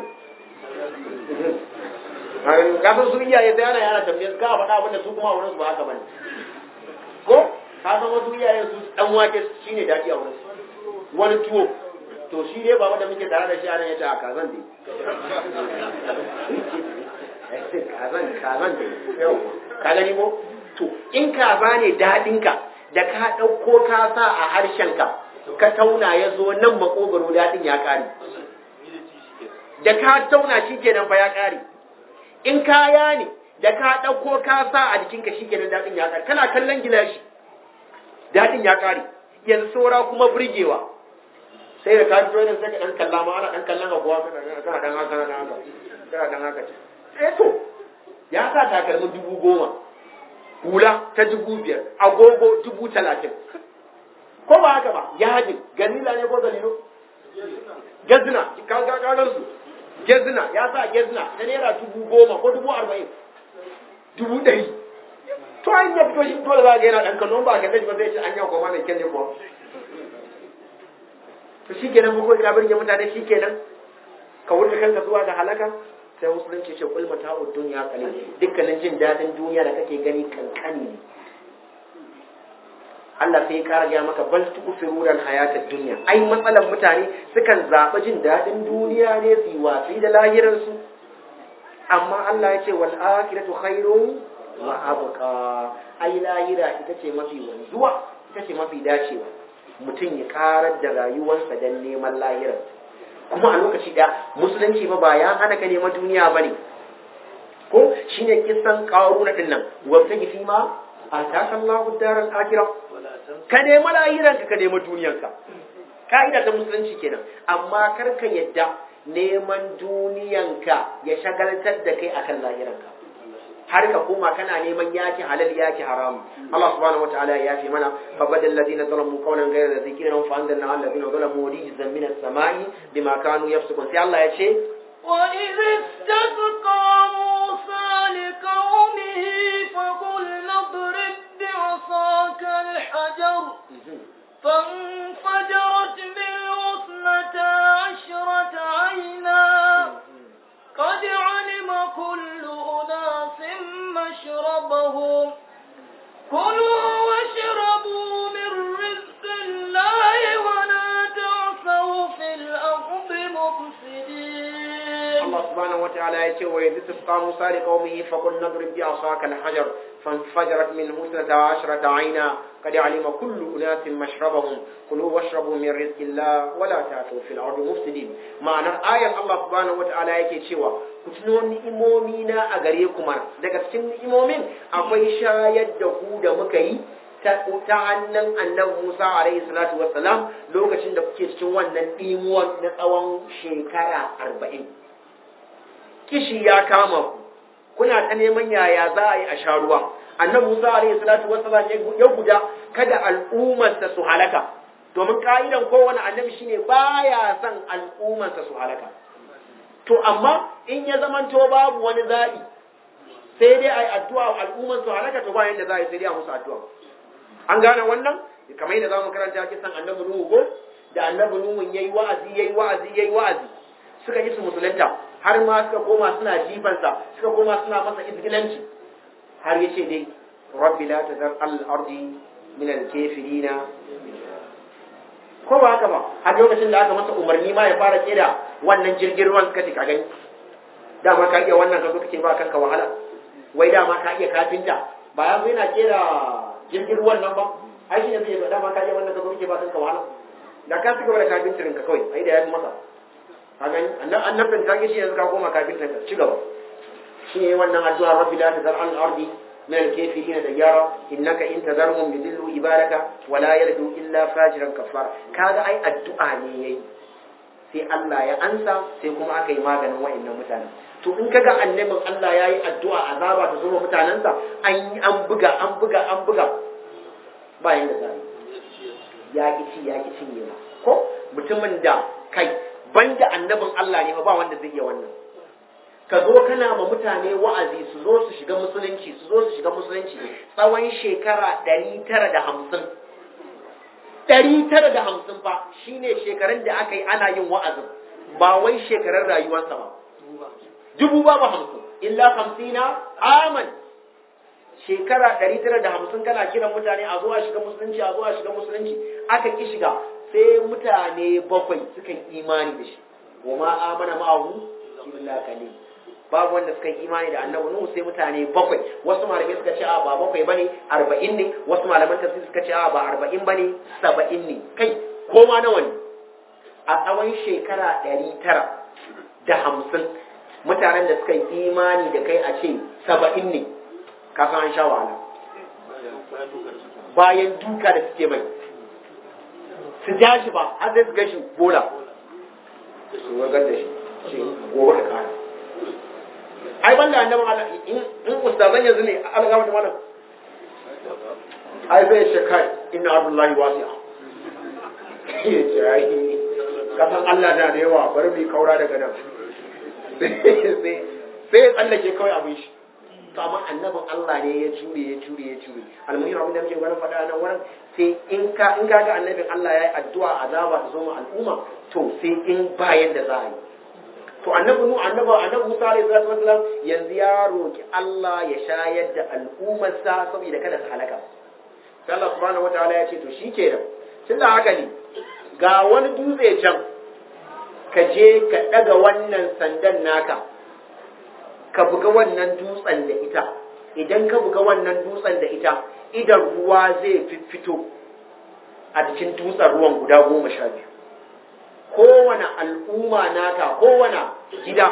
Kasan su iyaye sai ana yana tambayar ka faɗa abin da su kuma wurin su ba haka bane. Ko ka san wasu iyaye su dan wake shine daɗi a wurin su. Wani tuwo to shi dai baba da muke tare da shi anan yace a kazan dai. Kazan dai. Yau ka gani ko? To in kaza ne daɗinka da ka ɗauko ka sa a harshenka ka tauna ya zo nan makogaro daɗin ya ƙare. Da ka tauna shi kenan fa ya ƙare. In kaya ne da ka ɗauko ka sa a jikinka shi kenan daɗin ya ƙare. Kana kallon gilashi daɗin ya ƙare. Yanzu saura kuma burgewa. Sai da ka fito idan sai ka ɗan kalla ma ana ɗan kallon abuwa kana ɗan haka. To ya sa takalmin 10,000. Hula ta 5,000, agogo 30,000. Ko ba haka ba, yajin, ganila ne ko galilo? Gezina, kagan su. Gezina, ya sa gezina ta naira 10,000 ko 40,000, 100,000. To an yi fito shi dole za ga yana ɗan kallon ba ka ba zai ce an yi koma mai kyan ne kuwa. To shi kenan muku ka birge mutane shi kenan ka wuce kanka zuwa ga halaka. Sai musulunci ce kul mata'ud dunya qalil, dukkanin jin dadin duniya da kake gani kankani ne. Allah sai ya kara ga maka bal tu'thiruna al-hayatad dunya. Ai matsalan mutane sukan zaba jin dadin duniya ne su wasi da lahirar su. Amma Allah ya ce wal akhiratu khairun wa abqa. Ai lahira ita ce mafi wanzuwa, ita ce mafi dacewa. Mutum ya karar da rayuwarsa dan neman lahirar. Kuma a lokaci ɗaya musulunci ba ya hana ka neman duniya ba ne, ko shi ne kisan ƙaruna ɗin nan wata gifi ma a takan lahu daren akira ka nema lahiranka ka nema duniyanka, ka'ida ta musulunci kenan. Amma kar ka yadda neman duniyanka ya shagaltar da kai akan lahiranka har ka koma kana neman yaki halal yaki haram. Allah subhanahu wataala ya yafi mana fa badal ladina zalamu qawlan ghayra alladhi qila lahum fa anzalna ala alladhina zalamu rijzan min as-sama'i bima kanu yafsukun. Sai Allah ya ce wa idh istasqa Musa liqaumihi fa qul nadrib bi'asaka al-hajar فانفجرت منه 12 عينا قد علم كل أناس مشربهم كلوا واشربوا من رزق الله ولا تعثوا في الأرض مفسدين. الله سبحانه وتعالى يقول وإذ استسقى موسى لقومه فقل نضرب بعصاك الحجر فانفجرت منه 12 عينا قد علم كل أناس مشربهم كلوا واشربوا من رزق الله ولا تعثوا في الأرض مفسدين. معنى آية الله سبحانه وتعالى يقول ku tuno ni'imomi na a gare ku mana daga cikin ni'imomin akwai shayar da ku da muka yi ta hannun annabi Musa alaihi salatu wassalam lokacin da kuke cikin wannan dimuwan na tsawon shekara 40 kishi ya kama ku kuna ta neman yaya za a yi a sha ruwa annabi Musa alaihi salatu wassalam ya guda kada al'ummarsa su halaka domin ka'idan kowane annabi shine baya son al'ummarsa su halaka to amma in ya zamanto babu wani zaɓi sai dai a yi addu'a al'ummar su halaka to bayan da za a yi sai dai a musu addu'a an gane wannan kamar yadda za mu karanta kisan annabi Nuhu ko da annabi Nuhu yayi wa'azi suka yi su musulunta har ma suka koma suna jifansa suka koma suna masa izgilanci har yace dai rabbi la tazar al-ardi min al-kafirina ko ba haka ba har lokacin da aka masa umarni ma ya fara kira wannan jirgin ruwan suka ka gani dama ka iya wannan ka zo kake ba kanka wahala wai dama ka iya kafinta ba ya zo yana kera jirgin ruwan nan ba ai shi ne zai ba dama ka iya wannan ka zo kake ba kanka wahala da ka cigaba da kafintirin ka kawai ai da ya fi maka ka gani annabin ta shi yanzu ka koma kafintirin ka ci gaba shi ne wannan addu'a rabbi la tazar al-ardi من الكافرين ديارا إنك إن تذرهم يضلوا عبادك ولا يلدوا إلا فاجرا كفارا كذا أي الدعاء نيي sai Allah ya ansa sai kuma aka yi maganin wa'annan mutanen to in kaga annabin Allah ya yi addu'a azaba ta zo mutanensa an buga bayan da zai ya ki cinye ko mutumin da kai banda annabin Allah ne ba wanda zai iya wannan ka zo kana ma mutane wa'azi su zo su shiga musulunci tsawon shekara 950 fa shine shekarun da aka yi ana yin wa'azin ba wai shekarun rayuwarsa ba 50 illa 50 aman shekara 950 kana kiran mutane a zo a shiga musulunci aka ki shiga sai mutane 7 suka imani da shi wa ma amana ma'ahu illa qalil babu wanda suka yi imani da annabi Nuhu sai mutane 7 wasu malamai suka ce a ba 7 bane 40 ne wasu malaman tafsir suka ce a ba 40 bane 70 ne kai ko ma nawa ne a tsawon shekara 950 mutanen da suka yi imani da kai a ce 70 ne ka san an sha wahala bayan duka da suke mai su ja shi ba har sai su gashi bola su wagar da shi gobe da kara ai banda annabi Allah in ustazan yanzu ne Allah ga malam ai sai shakai inna abdullahi wasi'a ya ce ai kasan Allah na da yawa bari mu kaura daga nan sai ya tsallake kawai abin shi to amma annabin Allah ne ya jure almuhim abin da muke ganin faɗa nan wurin sai in ka ga annabin Allah yayi addu'a azaba ta zo ma al'umma to sai in bayan da za a yi to annabi Musa alaihi wasallam yanzu ya roki Allah ya shayar da al'ummarsa saboda kada su halaka sai Allah subhanahu wataala ya ce to shikenan tunda haka ne ga wani dutse can ka je ka daga wannan sandan naka ka buga wannan dutsen da ita idan ka buga wannan dutsen da ita idan ruwa zai fito a cikin dutsen ruwan guda 12 kowane al'umma naka kowane gida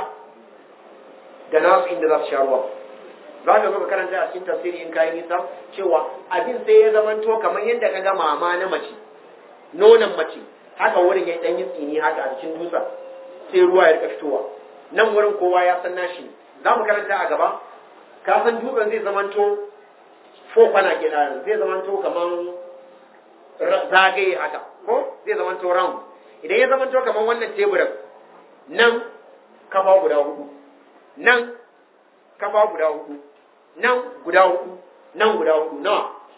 da nasu inda za su sha ruwa za ka zo ka karanta a cikin tafsiri in kayan nisa cewa abin sai ya zamanto kamar yadda ka ga mama na mace nonon mace haka wurin ya dan yi tsini haka a cikin dutsen sai ruwa ya rika fitowa nan wurin kowa ya san nashi za mu karanta a gaba ka san dutsen zai zamanto fofana kenan zai zamanto kamar zagaye haka ko zai zamanto round idan ya zamanto kamar wannan teburin nan kafa guda 4 nan kafa guda 4 nan guda 4 nan guda 4 nawa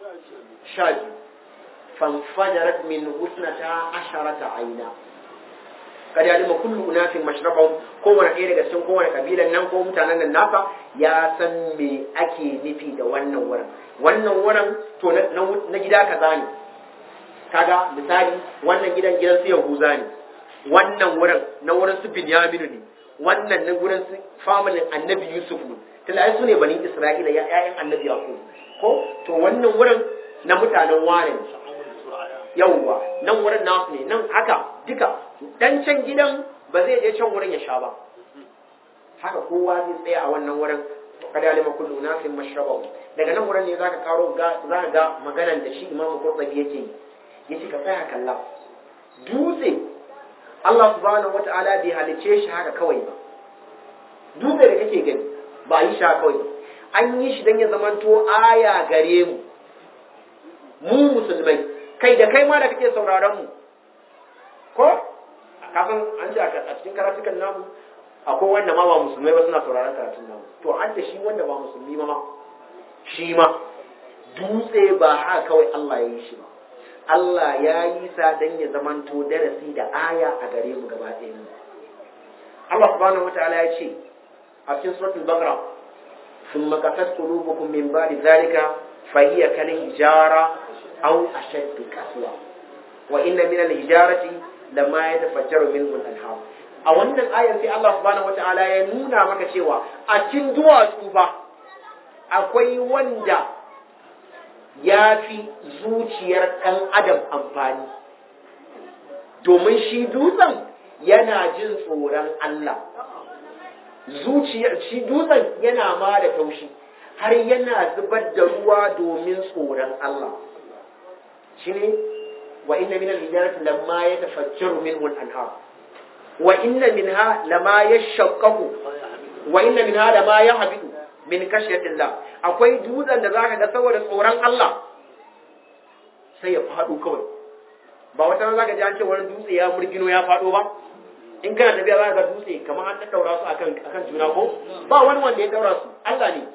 12 fanfajarat min husnata asharata aina kada ya lima kullu unafin mashrabahum kowane ɗaya daga cikin kowane kabilan nan ko mutanen nan nasa ya san me ake nufi da wannan wurin to na gida kaza ne kaga misali wannan gidan su Yahuza ne wannan wurin na wurin su Binyaminu ne wannan na wurin su family Annabi Yusuf ne tunda su ne bani Isra'ila ƴaƴan Annabi Yaqub ko to wannan wurin na mutanen wane yawwa nan wurin nasu ne nan haka duka dan can gidan ba zai je can wurin ya sha ba haka kowa zai tsaya a wannan wurin kada alima kullu nasin mashrabahu. Daga nan wurin ne zaka ga maganar da shi Imam Qurtubi yake yace ka tsaya kalla dutse Allah subhanahu wata'ala bai halice shi haka kawai ba. Dutse da kake gani ba yi shi haka kawai ba, an yi shi dan ya zamanto aya gare mu mu musulmai, kai da kai ma da kake sauraron mu ko kafin an ce a cikin karatukan namu akwai wanda ma ba musulmai ba suna sauraron karatun namu, to an da shi wanda ba musulmi ma shi ma dutse ba haka kawai Allah ya yi shi ba. Allah ya yi sa dan ya zamanto darasi da aya a gare mu gaba ɗaya. Allah subhanahu wataala ya ce a cikin suratul Baqara, thumma qasat qulubukum min ba'di zalika fa hiya kal hijara aw ashaddu qaswa wa inna min al hijarati lama yatafajjaru minhu al anhar. A wannan ayar sai Allah subhanahu wataala ya nuna maka cewa a cikin duwatsu ba akwai wanda ya fi zuciyar ɗan adam amfani, domin shi dutsen yana jin tsoron Allah. Shi dutsen yana ma da taushi har yana zubar da ruwa domin tsoron Allah. Shi ne wa inna min al-hijarati lamma yatafajjaru minhu al-anhar wa inna minha lama yashaqqaqu wa inna minha lama yahbitu min kashiyatillah. Akwai dutsen da zaka ga saboda tsoron Allah sai ya fado kawai. Ba wata ran zaka ji an ce wani dutse ya murgino ya fado ba, in kana tafiya zaka ga dutse kamar an daura su akan juna ko ba wani wanda ya daura su, Allah ne.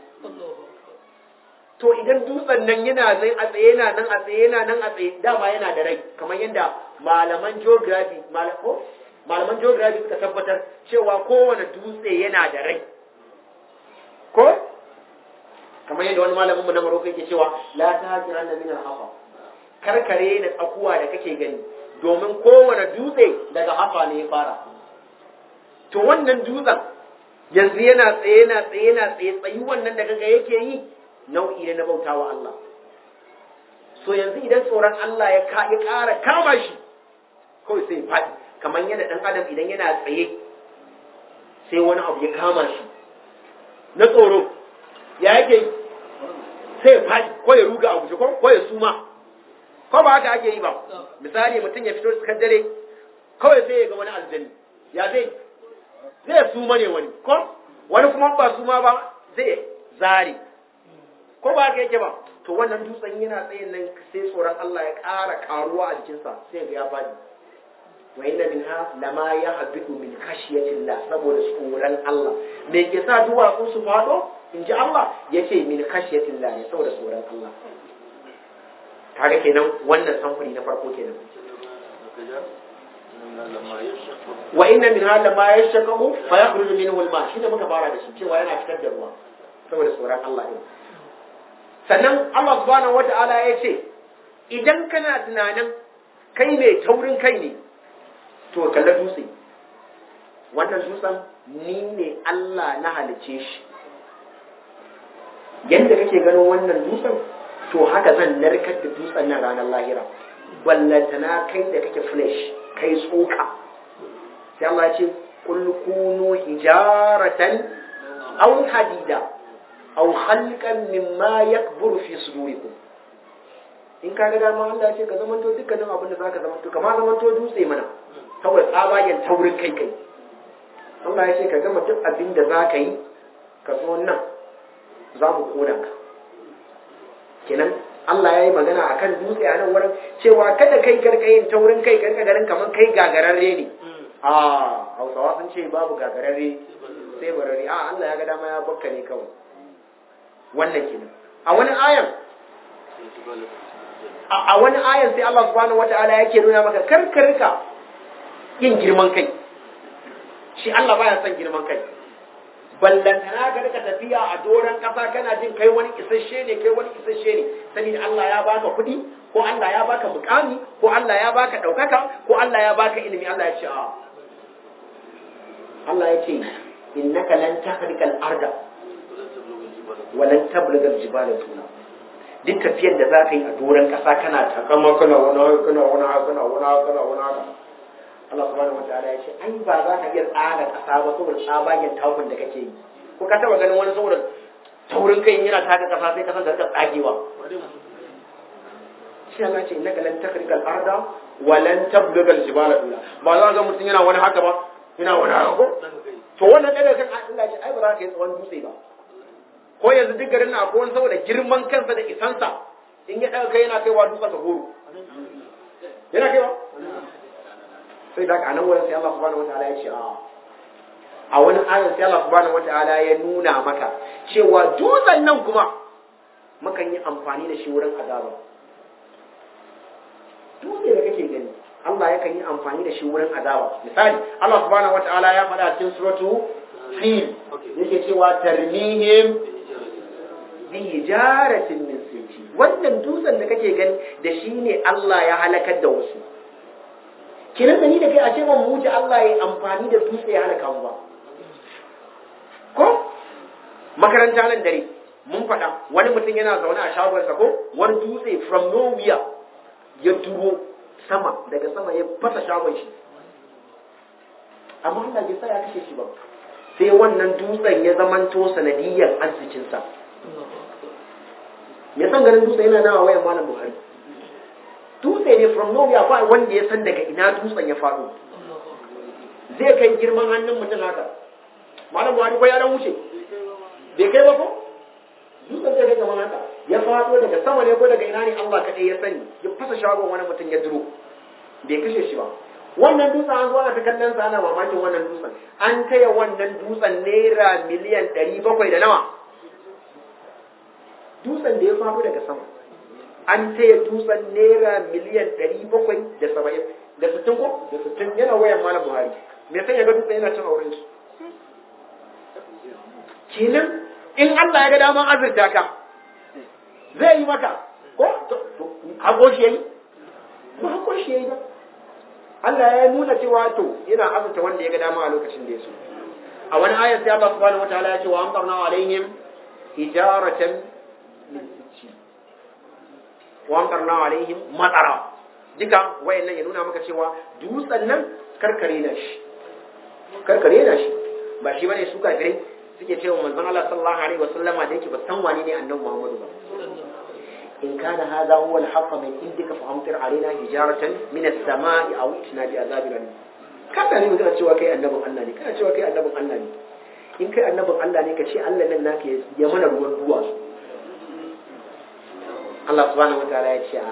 To idan dutsen nan yana nan a tsaye yana nan a tsaye yana nan a tsaye, dama yana da rai, kamar yadda malaman geography suka tabbatar cewa kowane dutse yana da rai ko kamar yadda wani malamin mu na Maroko yake cewa la tahjiran min al-hafa, karkare da tsakuwa da kake gani, domin kowane dutse daga hafa ne ya fara. To wannan dutsen yanzu yana tsaye tsayi wannan da kaga yake yi nau'i ne na bautawa Allah. So yanzu idan tsoron Allah ya ƙara kama shi kawai sai faɗi, kamar yadda ɗan adam idan yana tsaye sai wani abu ya kama shi na tsoro ya yake yi sai ya faɗi ko ya ruga a guje ko ya suma, ko ba haka ake yi ba. Misali mutum ya fito cikin dare kawai sai ya ga wani aljanni, ya zai suma ne wani kuma ba suma ba zai zare, ko ba haka yake ba. To wannan dutsen yana tsayin nan sai tsoron Allah ya ƙara ƙaruwa a jikinsa sai ga ya faɗi. Wa inna minha lama yahbitu min khashyatillah, saboda tsoron Allah. Me ke sa duwatsu su faɗo? In ji Allah yace min khashyatillah ne, saboda tsoron Allah. Kaga kenan wannan samfuri na farko kenan. Wa inna minha lama yashqaqu fa yakhruju minhu al-ma, shine muka fara da shi cewa yana fitar da ruwa saboda tsoron Allah din. Sannan Allah subhanahu wata'ala ya ce idan kana tunanin kai mai taurin kai ne, to kalla dutse. Wannan dutsen ni ne Allah na halice shi. Yanda kake ganin wannan dutsen, to haka zan narkar da dutsen nan ranar lahira. Ballantana kai da kake flesh, kai tsoka. Sai Allah ya ce qul kunu hijaratan aw hadida aw khalqan mimma yakburu fi sudurikum. In ka ga dama Allah ya ce ka zamanto dukkanin abin da zaka zamanto, kamar zamanto dutse mana saboda tsabagen taurin kai. Allah ya ce ka gama duk abin da zaka yi ka zo nan za mu koda ka. Kenan Allah ya yi magana akan dutse a nan wurin cewa kada kai karkayin taurin kai karka garin kamar kai gagararre ne. Hausawa sun ce babu gagararre sai barare. Allah ya ga dama ya bakka ne kawai. Wannan kenan. A wani ayan sai Allah subhanahu wata'ala yake nuna maka karkarka yin girman kai. Shi Allah baya son girman kai. Ballantana ka rika tafiya a doron kasa kana jin kai wani isasshe ne, saboda Allah ya baka kuɗi, ko Allah ya baka mukami, ko Allah ya baka ɗaukaka, ko Allah ya baka ilimi. Allah ya ce Allah ya ce innaka lan tahrika al-arda walan tabluga al-jibala tula. Duk tafiyar da zaka yi a doron kasa kana takama kana wani Allah subhanahu wataala ya ce ai ba za ka iya tsara kasa ba saboda tsabagen takun da kake yi. Ko ka taba ganin wani saboda taurin kai yana taka kasa sai kasan da ta tsagewa shi Allah ce innaka lan takhriqa al-arda wa lan tabluga al-jibala dula ba za ga mutum yana wani haka ba yana wani haka ko to wannan daga kan Allah ce ai ba za ka yi tsawon dutse ba ko yanzu duk garin na akwai wani saboda girman kansa da isansa in ya daga kai yana kaiwa dutsen sa goro yana kaiwa sai da anan wurin sai Allah subhanahu wataala ya ce a wani ayar sai Allah subhanahu wataala ya nuna maka cewa dutsen nan kuma mukan yi amfani da shi wurin azaba dutse da kake gani Allah yakan yi amfani da shi wurin azaba misali Allah subhanahu wataala ya faɗa cikin suratu fil yake cewa tarmihim bi hijaratin min sijil wannan dutsen da kake gani da shi ne Allah ya halakar da wasu kiran da ni da kai a ce ban muji Allah ya amfani da dutse ya halaka mu ba ko makaranta nan dare mun faɗa wani mutum yana zaune a shagonsa ko wani dutse from nowhere ya duro sama daga sama ya fasa shagon shi amma Allah bai sa ya kashe shi ba sai wannan dutsen ya zamanto sanadiyyar arzikinsa ya san ganin dutsen yana nawa wayan malam Buhari dutse ne from nowhere ba wanda ya san daga ina dutsen ya faɗo zai kai girman hannun mutum haka malam Buhari ko ya dan wuce bai kai ba ko dutsen zai kai kamar haka ya faɗo daga sama ne ko daga ina ne Allah kaɗai ya sani ya fasa shagon wani mutum ya duro bai kashe shi ba wannan dutsen an zo ana ta kallon sa ana mamakin wannan dutsen an taya wannan dutsen naira miliyan 700 da nawa dutsen da ya faɗo daga sama an taya dutsen naira miliyan 770 da 60 ko da 60 yana wayan malam Buhari me san ya ga dutsen yana cin auren shi kenan in Allah ya ga daman azurta ka zai yi maka ko hako shi yayi ba hako shi yayi ba Allah ya nuna cewa to yana azurta wanda ya ga dama a lokacin da ya so a wani ayat sai Allah subhanahu wataala ya ce wa amtarna alaihim hijaratan min sijil wa amtarna alaihim matara duka wayannan ya nuna maka cewa dutsen nan karkare na shi ba shi bane su kafirai suke cewa manzon Allah sallallahu alaihi wasallama da yake ba san wani ne annabi Muhammadu ba in kana hadha huwa al-haqq min indika fa amtir alaina hijaratan min as-sama'i aw itina bi azabin alim kada ne kana cewa kai annabin Allah ne kana cewa kai annabin Allah ne in kai annabin Allah ne ka ce Allah nan naka ya mana ruwan duwatsu Allah subhanahu wataala ya ce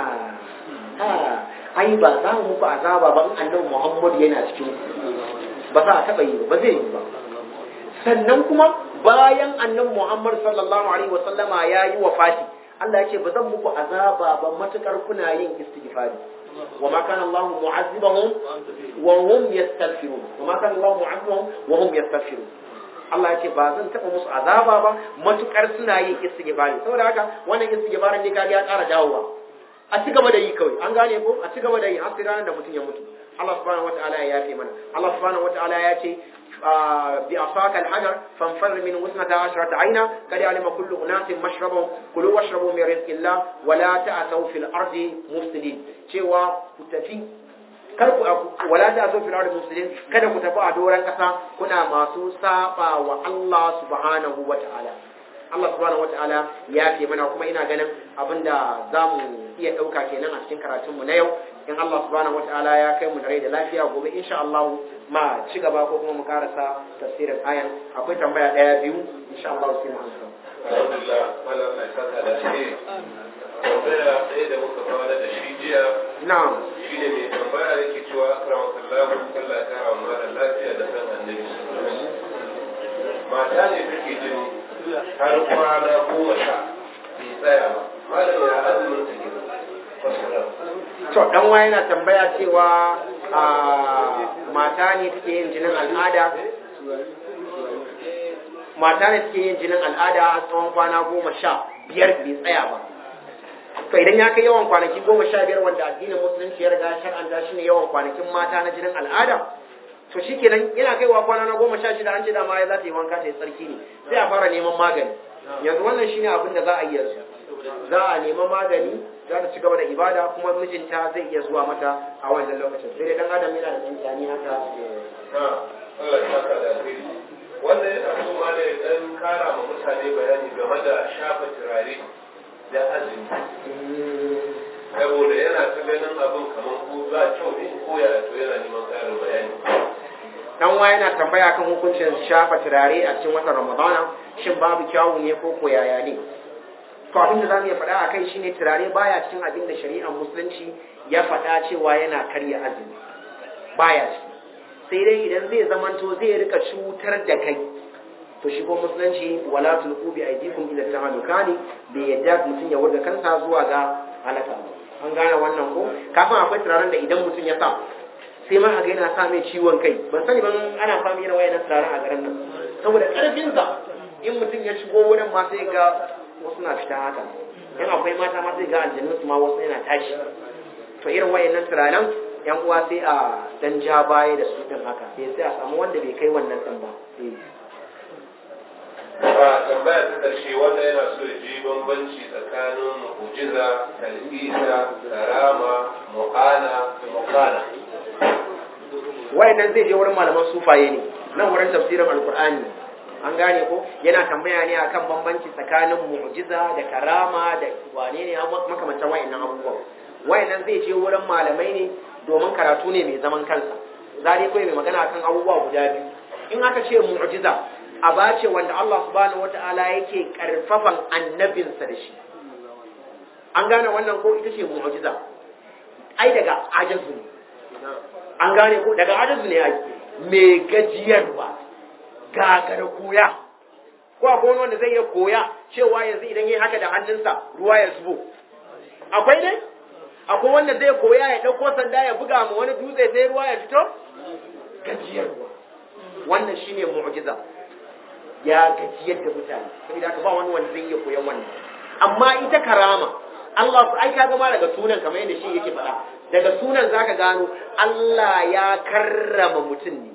ai ba za mu muku azaba ba in annabi Muhammad yana cikin ba za a taba yi ba zai yi ba sannan kuma bayan annabi Muhammad sallallahu alaihi wasallama ya yi wafati Allah ya ce ba zan muku azaba ba matukar kuna yin istighfari wa ma kana Allahu mu'azzibahum wa hum yastaghfirun wa ma kana Allahu mu'azzibahum wa hum yastaghfirun Allah ya ce ba zan taba musu azaba ba matukar suna yin istighfari saboda haka wannan istighfarin ne kaga ya ƙara dawowa a ci gaba da yi kawai an gane ko a ci gaba da yi har sai ranar da mutum ya mutu Allah subhanahu wataala ya yafe mana Allah subhanahu wataala ya ce بعصاك الحجر فانفر من 12 عينا قد علم كل أناس مشربهم كلوا واشربوا من رزق الله ولا تأسوا في الأرض مفسدين cewa ku tafi wala ta'asu fil ardi mufsidin kada ku tafi a doran kasa kuna masu saba wa Allah subhanahu wataala Allah subhanahu wataala ya ce mana kuma ina ganin abinda zamu iya dauka kenan a cikin karatun mu na yau in Allah subhanahu wataala ya kai mu da rai da lafiya gobe insha Allah ma ci gaba ko kuma mu karasa tafsirin ayan akwai tambaya daya biyu insha Allah sai mu amsa alhamdulillah Allah ya saka da shi tambaya ɗaya da muka fara da shi jiya na'am shi ne mai tambaya yake cewa akramakallahu Allah ya kara mu da lafiya da san annabi mata ne take jini har kwana 10 bai tsaya ba malam ya azumin ta gida to dan wa yana tambaya cewa mata ne take yin jinin al'ada a tsawon kwana 15 bai tsaya ba to idan ya kai yawan kwanaki 15 wanda addinin musulunci ya riga shar'anta shine yawan kwanakin mata na jinin al'ada to shikenan yana kaiwa kwana na 16 an ce da ma za ta yi wanka ta yi tsarki ne sai a fara neman magani yanzu wannan shine abin da za a yi yanzu za a nemi magani za ta ci gaba da ibada kuma mijinta zai iya zuwa mata a wannan lokacin sai dai dan adam yana da tsantsani haka Allah ya saka da alheri wannan yana so ma da dan kara ma mutane bayani game da shafa turare da azumi saboda yana ta ganin abin kamar ko za kyau ne ko ya to yana neman karin bayani. Dan wa yana tambaya kan hukuncin shafa turare a cikin watan Ramadana, shin babu kyawu ne ko koyaya ne? To abin da za mu iya faɗa a kai shine turare baya cikin abin da shari'ar musulunci ya faɗa cewa yana karya azumi. Baya ciki. Sai dai idan zai zamanto zai rika cutar da kai. To shi ko musulunci wala tulqu bi aydikum ila tahalukani bai yadda mutum ya wurga kansa zuwa ga halaka. An gane wannan ko? Kafin akwai turaren da idan mutum ya sa sai ma haka yana sa mai ciwon kai. Ban sani ban ana fami yana wayan turaren a garin nan. Saboda karfinsa in mutum ya shigo wurin ma sai ga wasu na fita haka. In akwai mata ma sai ga aljannu su ma wasu yana tashi. To irin wayannan turaren yan uwa sai a dan ja baya da su din haka. Sai a samu wanda bai kai wannan din ba. Tambaya ta ƙarshe wanda yana so ya ji bambanci tsakanin mu'jiza, talbisa, karama, muqana. Wayannan zai je wurin malaman sufaye ne, nan wurin tafsirin alkur'ani. An gane ko yana tambaya ne akan bambanci tsakanin mu'jiza da karama da wane ne makamantan wayannan abubuwan. Wayannan zai je wurin malamai ne domin karatu ne mai zaman kansa. Za dai kawai mai magana akan abubuwa guda biyu. In aka ce mu'jiza aba ce wanda Allah subhanahu wata'ala yake karfafan annabinsa da shi. An gane wannan ko ita ce mu'jiza. Ai daga ajazu ne. An gane ko daga ajazu ne ai me gajiyarwa gagar koya. Ko akwai wani wanda zai iya koya cewa yanzu idan yayi haka da hannunsa ruwa ya zubo. Akwai dai? Akwai wanda zai koya ya dauko sanda ya buga ma wani dutse sai ruwa ya fito? Gajiyarwa. Wannan shine mu'jiza. Ya gajiyar da mutane sai da ba wani wanda zai iya koyan wannan. Amma ita karama Allah ai ka gama daga sunan kamar yadda shi yake faɗa daga sunan zaka gano Allah ya karrama mutum ne.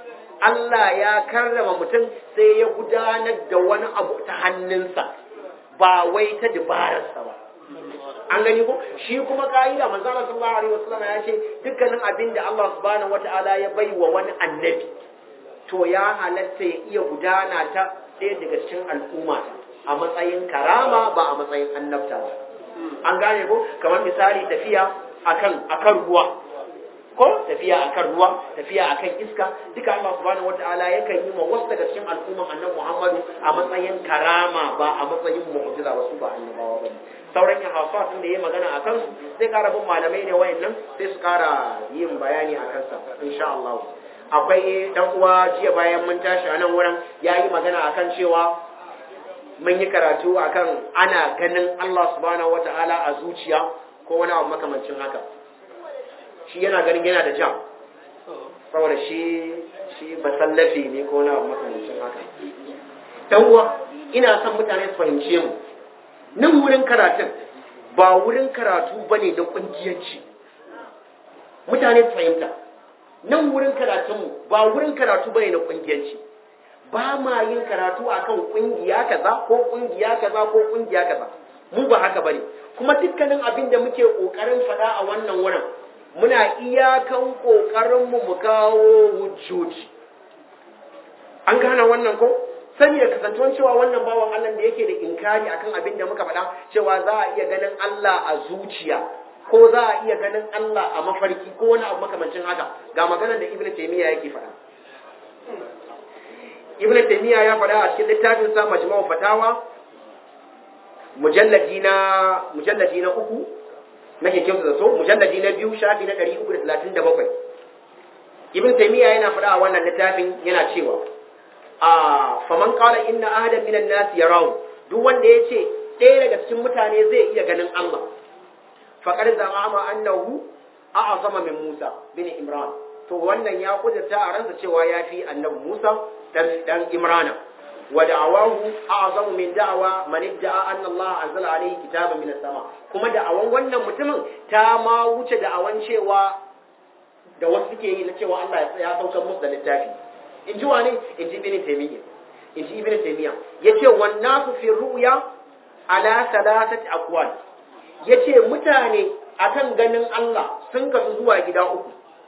Allah ya karrama mutum sai ya gudanar da wani abu ta hannunsa ba wai ta dabararsa ba. An gani ko shi kuma ka'ida manzo Allah sallallahu alaihi wasallam ya ce dukkanin abin da Allah subhanahu wataala ya bai wa wani annabi to ya halatta ya iya gudana ta ɗaya daga cikin al'umma a matsayin karama ba a matsayin annabta ba. An gane ko kamar misali tafiya akan ruwa ko tafiya akan ruwa tafiya akan iska duka Allah subhanahu wataala yakan yi ma wasu daga cikin al'umman annabi Muhammadu a matsayin karama ba a matsayin mu'jiza wasu ba annabawa ba. Sauran hafafatun da yayi magana akan su zai kara bin malamai ne wayannan sai su kara yin bayani akan sa insha Allah. Akwai dan uwa jiya bayan mun tashi a nan wurin yayi magana akan cewa mun yi karatu akan ana ganin Allah subhanahu wataala a zuciya ko wani abu makamancin haka. Shi yana ganin yana da jam saboda shi basallafi ne ko wani abu makamancin haka. Dan uwa ina son mutane su fahimce mu nan wurin karatun ba wurin karatu bane da kungiyanci. Mutane su fahimta nan wurin karatunmu ba wurin karatu bane na kungiyanci. Ba ma yin karatu akan kungiya kaza ko kungiya kaza ko kungiya kaza. Mu ba haka bane. Kuma dukkanin abin da muke kokarin fada a wannan wurin muna iyakan kokarin mu kawo hujjoji. An gane wannan ko? Sani da kasantuwan cewa wannan bawan Allah da yake da inkari akan abin da muka faɗa cewa za a iya ganin Allah a zuciya ko za a iya ganin Allah a mafarki ko wani abu makamancin haka ga maganar da Ibn Taymiyyah yake faɗa. Ibn Taymiyyah ya faɗa a cikin littafin sa Majmu' Fatawa mujalladi na 3 nake kyautu da so mujalladi na 2 shafi na 337. Ibn Taymiyyah yana faɗa a wannan littafin yana cewa faman qala inna ahadan minan nas yarahu duk wanda yace ɗaya daga cikin mutane zai iya ganin Allah faqad za'ama annahu a'zama min Musa bin Imran to wannan ya kudurta a ransa cewa yafi annabi Musa dan Imrana wa da'awahu a'zamu min da'wa man idda'a anna Allah anzala alayhi kitaban min as-sama kuma da'awan wannan mutumin ta ma wuce da'awan cewa da wasu suke yi na cewa Allah ya saukar musu da littafi in ji wane in ji ibn taymiya yace wan nasu fi ru'ya ala salatati aqwal yace mutane akan ganin Allah sun kasu zuwa gida uku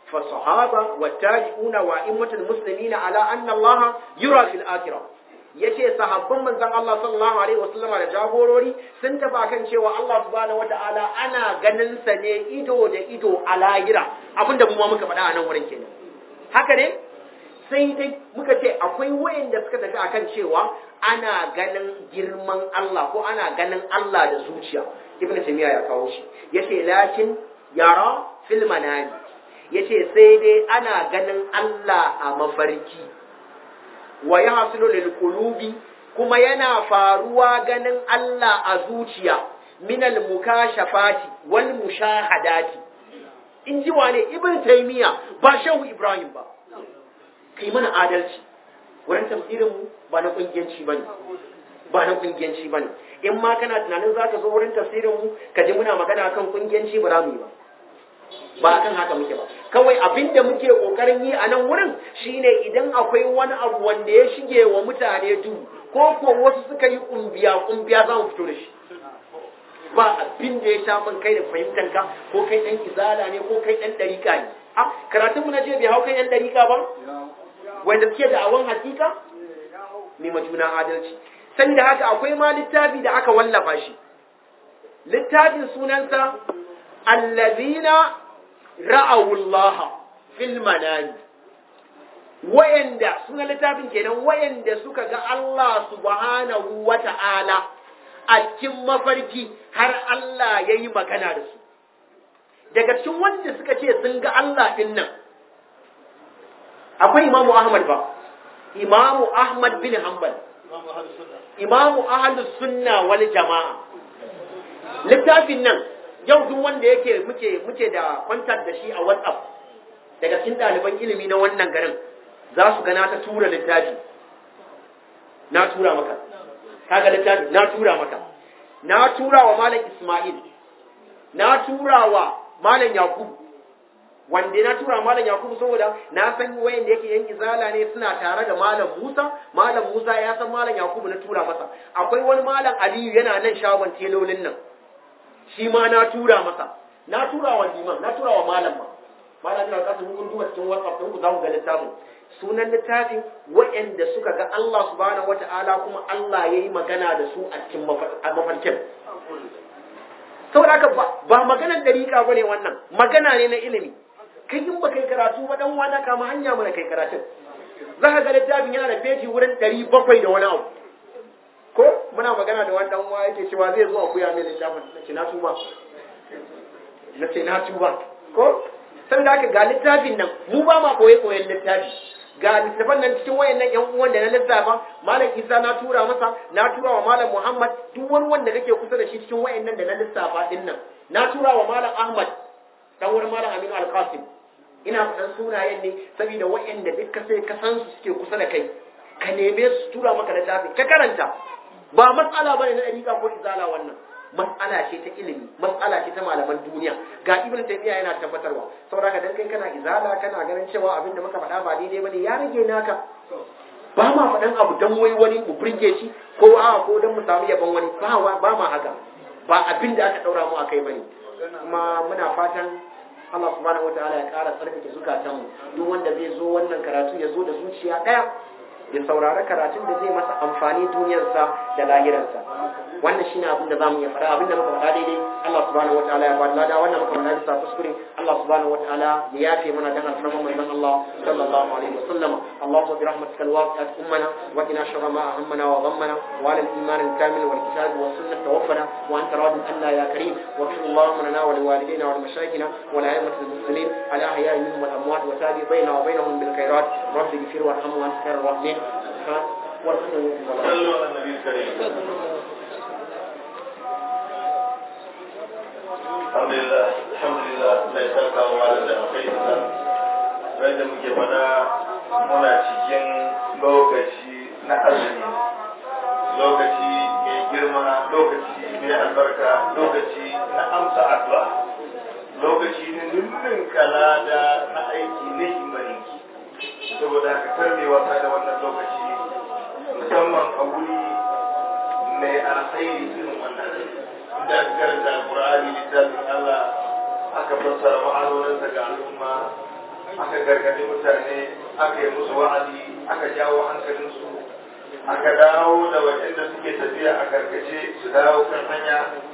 fa sahaba wa tabi'una wa immatul muslimina ala anna Allah yura fil akhirah. Yace sahabban manzon Allah sallallahu alaihi wasallama da jagorori sun taba kan cewa Allah subhanahu wataala ana ganin sa ne ido da ido a lahira, abinda mu ma muka faɗa a nan wurin kenan. Haka ne? Sai dai muka ce akwai wayanda suka tafi akan cewa ana ganin girman Allah ko ana ganin Allah da zuciya. Ibn Taymiyyah ya kawo shi. Yace lakin yara fil manami. Yace sai dai ana ganin Allah a mafarki. Wa yahsulu lil qulubi, kuma yana faruwa ganin Allah a zuciya min al mukashafati wal mushahadati. In ji wane Ibn Taymiyyah ba Shehu Ibrahim ba. Kai mana adalci wurin tafsirin mu ba na kungiyanci bane, ba na kungiyanci bane. In ma kana tunanin zaka zo wurin tafsirin mu ka ji muna magana kan kungiyanci ba za mu yi ba, ba kan haka muke ba. Kawai abinda muke kokarin yi a nan wurin shine idan akwai wani abu wanda ya shige wa mutane duhu ko ko wasu suka yi kumbiya za mu fito da shi. Ba abin da ya sha man kai da fahimtanka ko kai dan izala ne ko kai dan dariƙa ne. Karatun mu na je bai hau kan yan dariƙa ba wanda suke da awon hakika mai majuna adalci. Sai da haka akwai ma littafi da aka wallafa shi, littafin sunansa allazina ra'awullaha fil manami. Wayanda sunan littafin kenan wayanda suka ga Allah subhanahu wata'ala a cikin mafarki har Allah yayi magana da su. Daga cikin wanda suka ce sun ga Allah din nan akwai Imamu Ahmad ba, Imamu Ahmad bin Hanbal, Imamu Ahlus Sunna wal Jama'a. Littafin nan yau duk wanda yake muke da contact da shi a WhatsApp daga cikin ɗaliban ilimi na wannan garin za su gana ta tura littafi. Na tura maka, kaga littafi na tura maka, na tura wa Malam Ismail, na tura wa Malam Yakubu, wanda na tura Malam Yakubu saboda na san wayan da yake yan izala ne suna tare da Malam Musa ya san Malam Yakubu, na tura masa. Akwai wani Malam Aliyu yana nan shagon telolin nan, shi ma na tura masa. Na tura wa liman, na tura wa malam na kasu mun duba cikin WhatsApp ɗin ku za ku ga littafin. Sunan littafin wayanda suka ga Allah subhanahu wata'ala kuma Allah yayi magana da su a cikin mafarkin. Saboda haka ba maganar dariƙa bane wannan, magana ne na ilimi. Kai in ba kai karatu ba dan wani kama hanya mana kai karatun. Za ka ga littafin yana da feji wurin 700 da wani abu. Ko muna magana da wani dan uwa yake cewa zai zo a koya mai littafin, nace na tuba. Ko saboda haka ga littafin nan mu ba ma koyen littafi. Ga littafan nan cikin wayannan yan uwan da na lissafa, Malam Isa na tura masa, na tura wa Malam Muhammad, duk wani wanda kake kusa da shi cikin wayannan da na lissafa din nan. Na tura wa Malam Ahmad, dan wurin Malam Aminu Al-Qasim. Ina faɗan sunayen ne saboda wayanda duk ka sai ka san su suke kusa da kai. Ka neme su tura maka littafi, ka karanta. Ba matsala bane na dariƙa ko izala wannan. Matsala ce ta ilimi, matsala ce ta malaman duniya. Ga Ibn Taymiyyah yana tabbatarwa. Saboda ka dan kai kana izala kana ganin cewa abin da muka faɗa ba daidai bane, ya rage naka. Ba ma faɗan abu dan wai wani mu burge shi ko ko dan mu samu yaban wani, ba ma haka. Ba abin da aka daura mu akai bane. Kuma muna fatan Allah subhanahu wataala ya ƙara tsarkake zukatanmu. Duk wanda zai zo wannan karatu ya zo da zuciya ɗaya, ya saurari karatun da zai masa amfani duniyarsa da lahirarsa. Wannan shine abin da zamu iya fara. Abin da muka faɗa daidai Allah subhanahu wataala ya bada lada, wannan muka faɗa bisa kuskure Allah subhanahu wataala ya yafe mana dan alfarman manzon Allah sallallahu alaihi wasallam. Allahumma bi rahmatika alwasi'at ummana wa qina sharra ma ahammana wa ghammana wa ala al-iman al-kamil wal kitab was sunnah tawaffana wa anta radin anna ya karim wa qul Allahumma lana wa liwalidayna wa limashayikhina wa la'immatil muslimin ala ahya'i minhum wal amwat wa tabi bainana wa bainahum bil khairat rabbi ighfir warham wa anta khairur rahimin. صلوا على النبي الكريم. Alhamdulillah mai sarka wa da alkhairi. Wanda muke fada muna cikin lokaci na azumi, lokaci mai girma, lokaci mai albarka, lokaci na amsa addu'a, lokaci na nunin kalada na aiki na himmarinki. Saboda haka karme wata da wannan lokaci musamman a wuri mai alkhairi irin wannan. Da aka karanta Al-Qur'ani littafin Allah aka fassara ma'anoninsa ga al'umma, aka gargaɗi mutane, aka yi musu wa'azi, aka jawo hankalinsu, aka dawo da waɗanda suke tafiya a karkace su dawo kan hanya.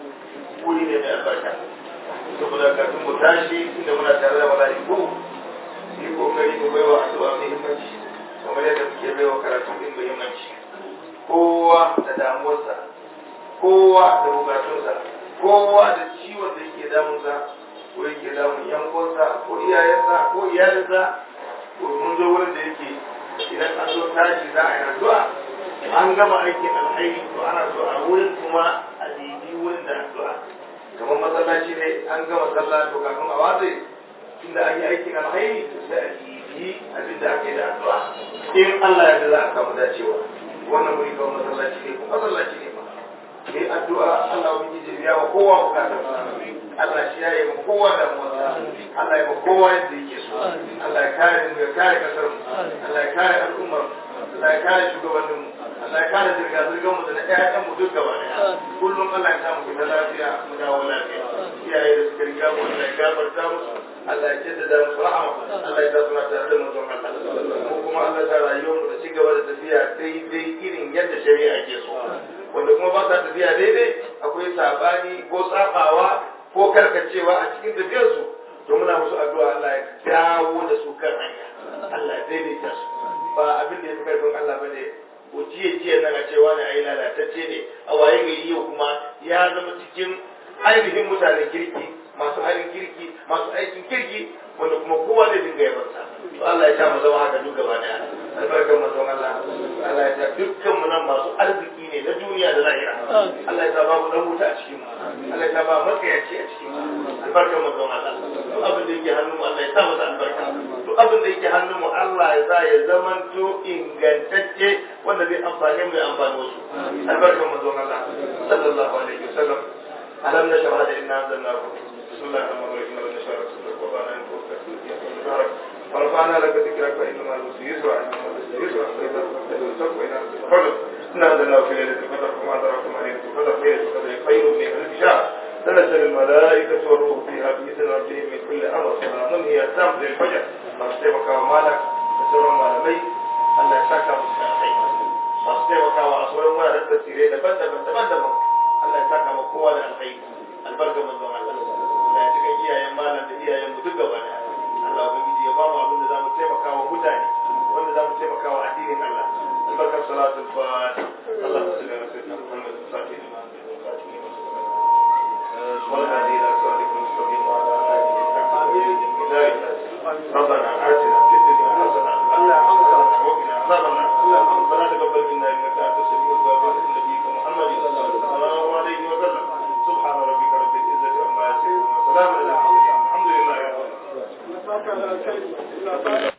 Wuri ne mai albarka. Saboda kafin mu tashi inda muna tare da mala'iku, yi kokari mu baiwa addu'a muhimmanci kamar yadda muke baiwa karatu din muhimmanci. Kowa da damuwarsa, kowa da bukatunsa, kowa da ciwon da yake damunsa ko yake damun yan uwansa ko iyayensa ko iyalinsa, ko mun zo wurin da yake idan an zo tashi za a yi addu'a, an gama aikin alhairi to ana so a wurin kuma a didi wurin da addu'a. Kamar masallaci ne an gama sallah to kafin a watsa inda an yi aikin alhairi to sai a didi abin da aka yi da addu'a. In Allah ya da za a samu dacewa. Wannan wuri kawai masallaci ne ko masallaci ne ba. Sai addu'a Allah ubangiji ya biya wa kowa bukatar sa. Allah shi ya yi ma kowa da motsa. Allah ya ma kowa yadda yake so. Allah ya kare mu, ya kare kasar mu. Allah ya kare al'ummar mu. Allah ya kare shugabannin mu. Allah ya kare zirga-zirgar mu da na ƴaƴan mu duk gaba ɗaya. Kullum Allah ya samu fita lafiya mu dawo lafiya. Iyaye da suka riga mu Allah ya gafarta musu. Allah ya jaddada musu rahama. Allah ya sa suna tare da manzon Allah. Mu kuma Allah ya sa rayuwar mu da ci gaba da tafiya daidai irin yadda shari'a ke so. Wanda kuma ba ta tafiya daidai akwai sabani ko sabawa ko karkacewa a cikin tafiyarsu, to muna musu addu'a Allah ya dawo da su kan hanya. Allah ya daidaita su. Ba abin da ya fi karfin Allah bane. Ko jiya nan a cewa da ai lalatacce ne, a waye gari yau kuma ya zama cikin ainihin mutanen kirki, masu halin kirki, masu aikin kirki, wanda kuma kowa zai dinga yabansa. To Allah ya sa mu zama haka duk gaba daya. Albarkar manzon Allah. Allah ya sa dukkan mu nan masu arziki ne na duniya da lahira. Allah ya sa babu dan wuta a cikin mu. Allah ya sa ba matsayaci a cikin mu. Albarkar manzon Allah. Duk abin da yake hannun mu Allah ya sa masa albarka. Duk abin da yake hannun mu Allah ya sa ya zamanto ingantacce wanda zai amfane mu ya amfani wasu. Albarkar manzon Allah sallallahu alaihi wasallam. Alam na shahada inna anzalnahu. Bismillahir rahmanir rahim. Inna shahada sadaqatu wa ana mubarak. ورفعنا لك ذكرك فإن مع العسر يسرا إن مع العسر يسرا فإذا فقدت التقوى إلى نفسك الحلم إنا أنزلناه في ليلة القدر وما أدراك ما ليلة القدر ليلة القدر خير من ألف شهر تنزل الملائكة والروح فيها بإذن ربهم من كل أمر سلام هي تام للفجر فاستبقى ومالك فسر مالمي أن يساك مستحيل فاستبقى وأصور مالك تسيرين بندبا Allah ya saka ma kowa da alkhairi albarka manzon Allah Allah ya cika iyayen malam da iyayen mu duk gaba daya Allah ubangiji ya ba mu abin da zamu taimaka wa mutane wanda zamu taimaka wa addinin Allah albarkar salatul fatih Allahumma salli ala sayyidina Muhammad fatih والهادي إلى صراطك المستقيم وعلى آله وصحبه أجمعين ربنا آتنا في الدنيا حسنة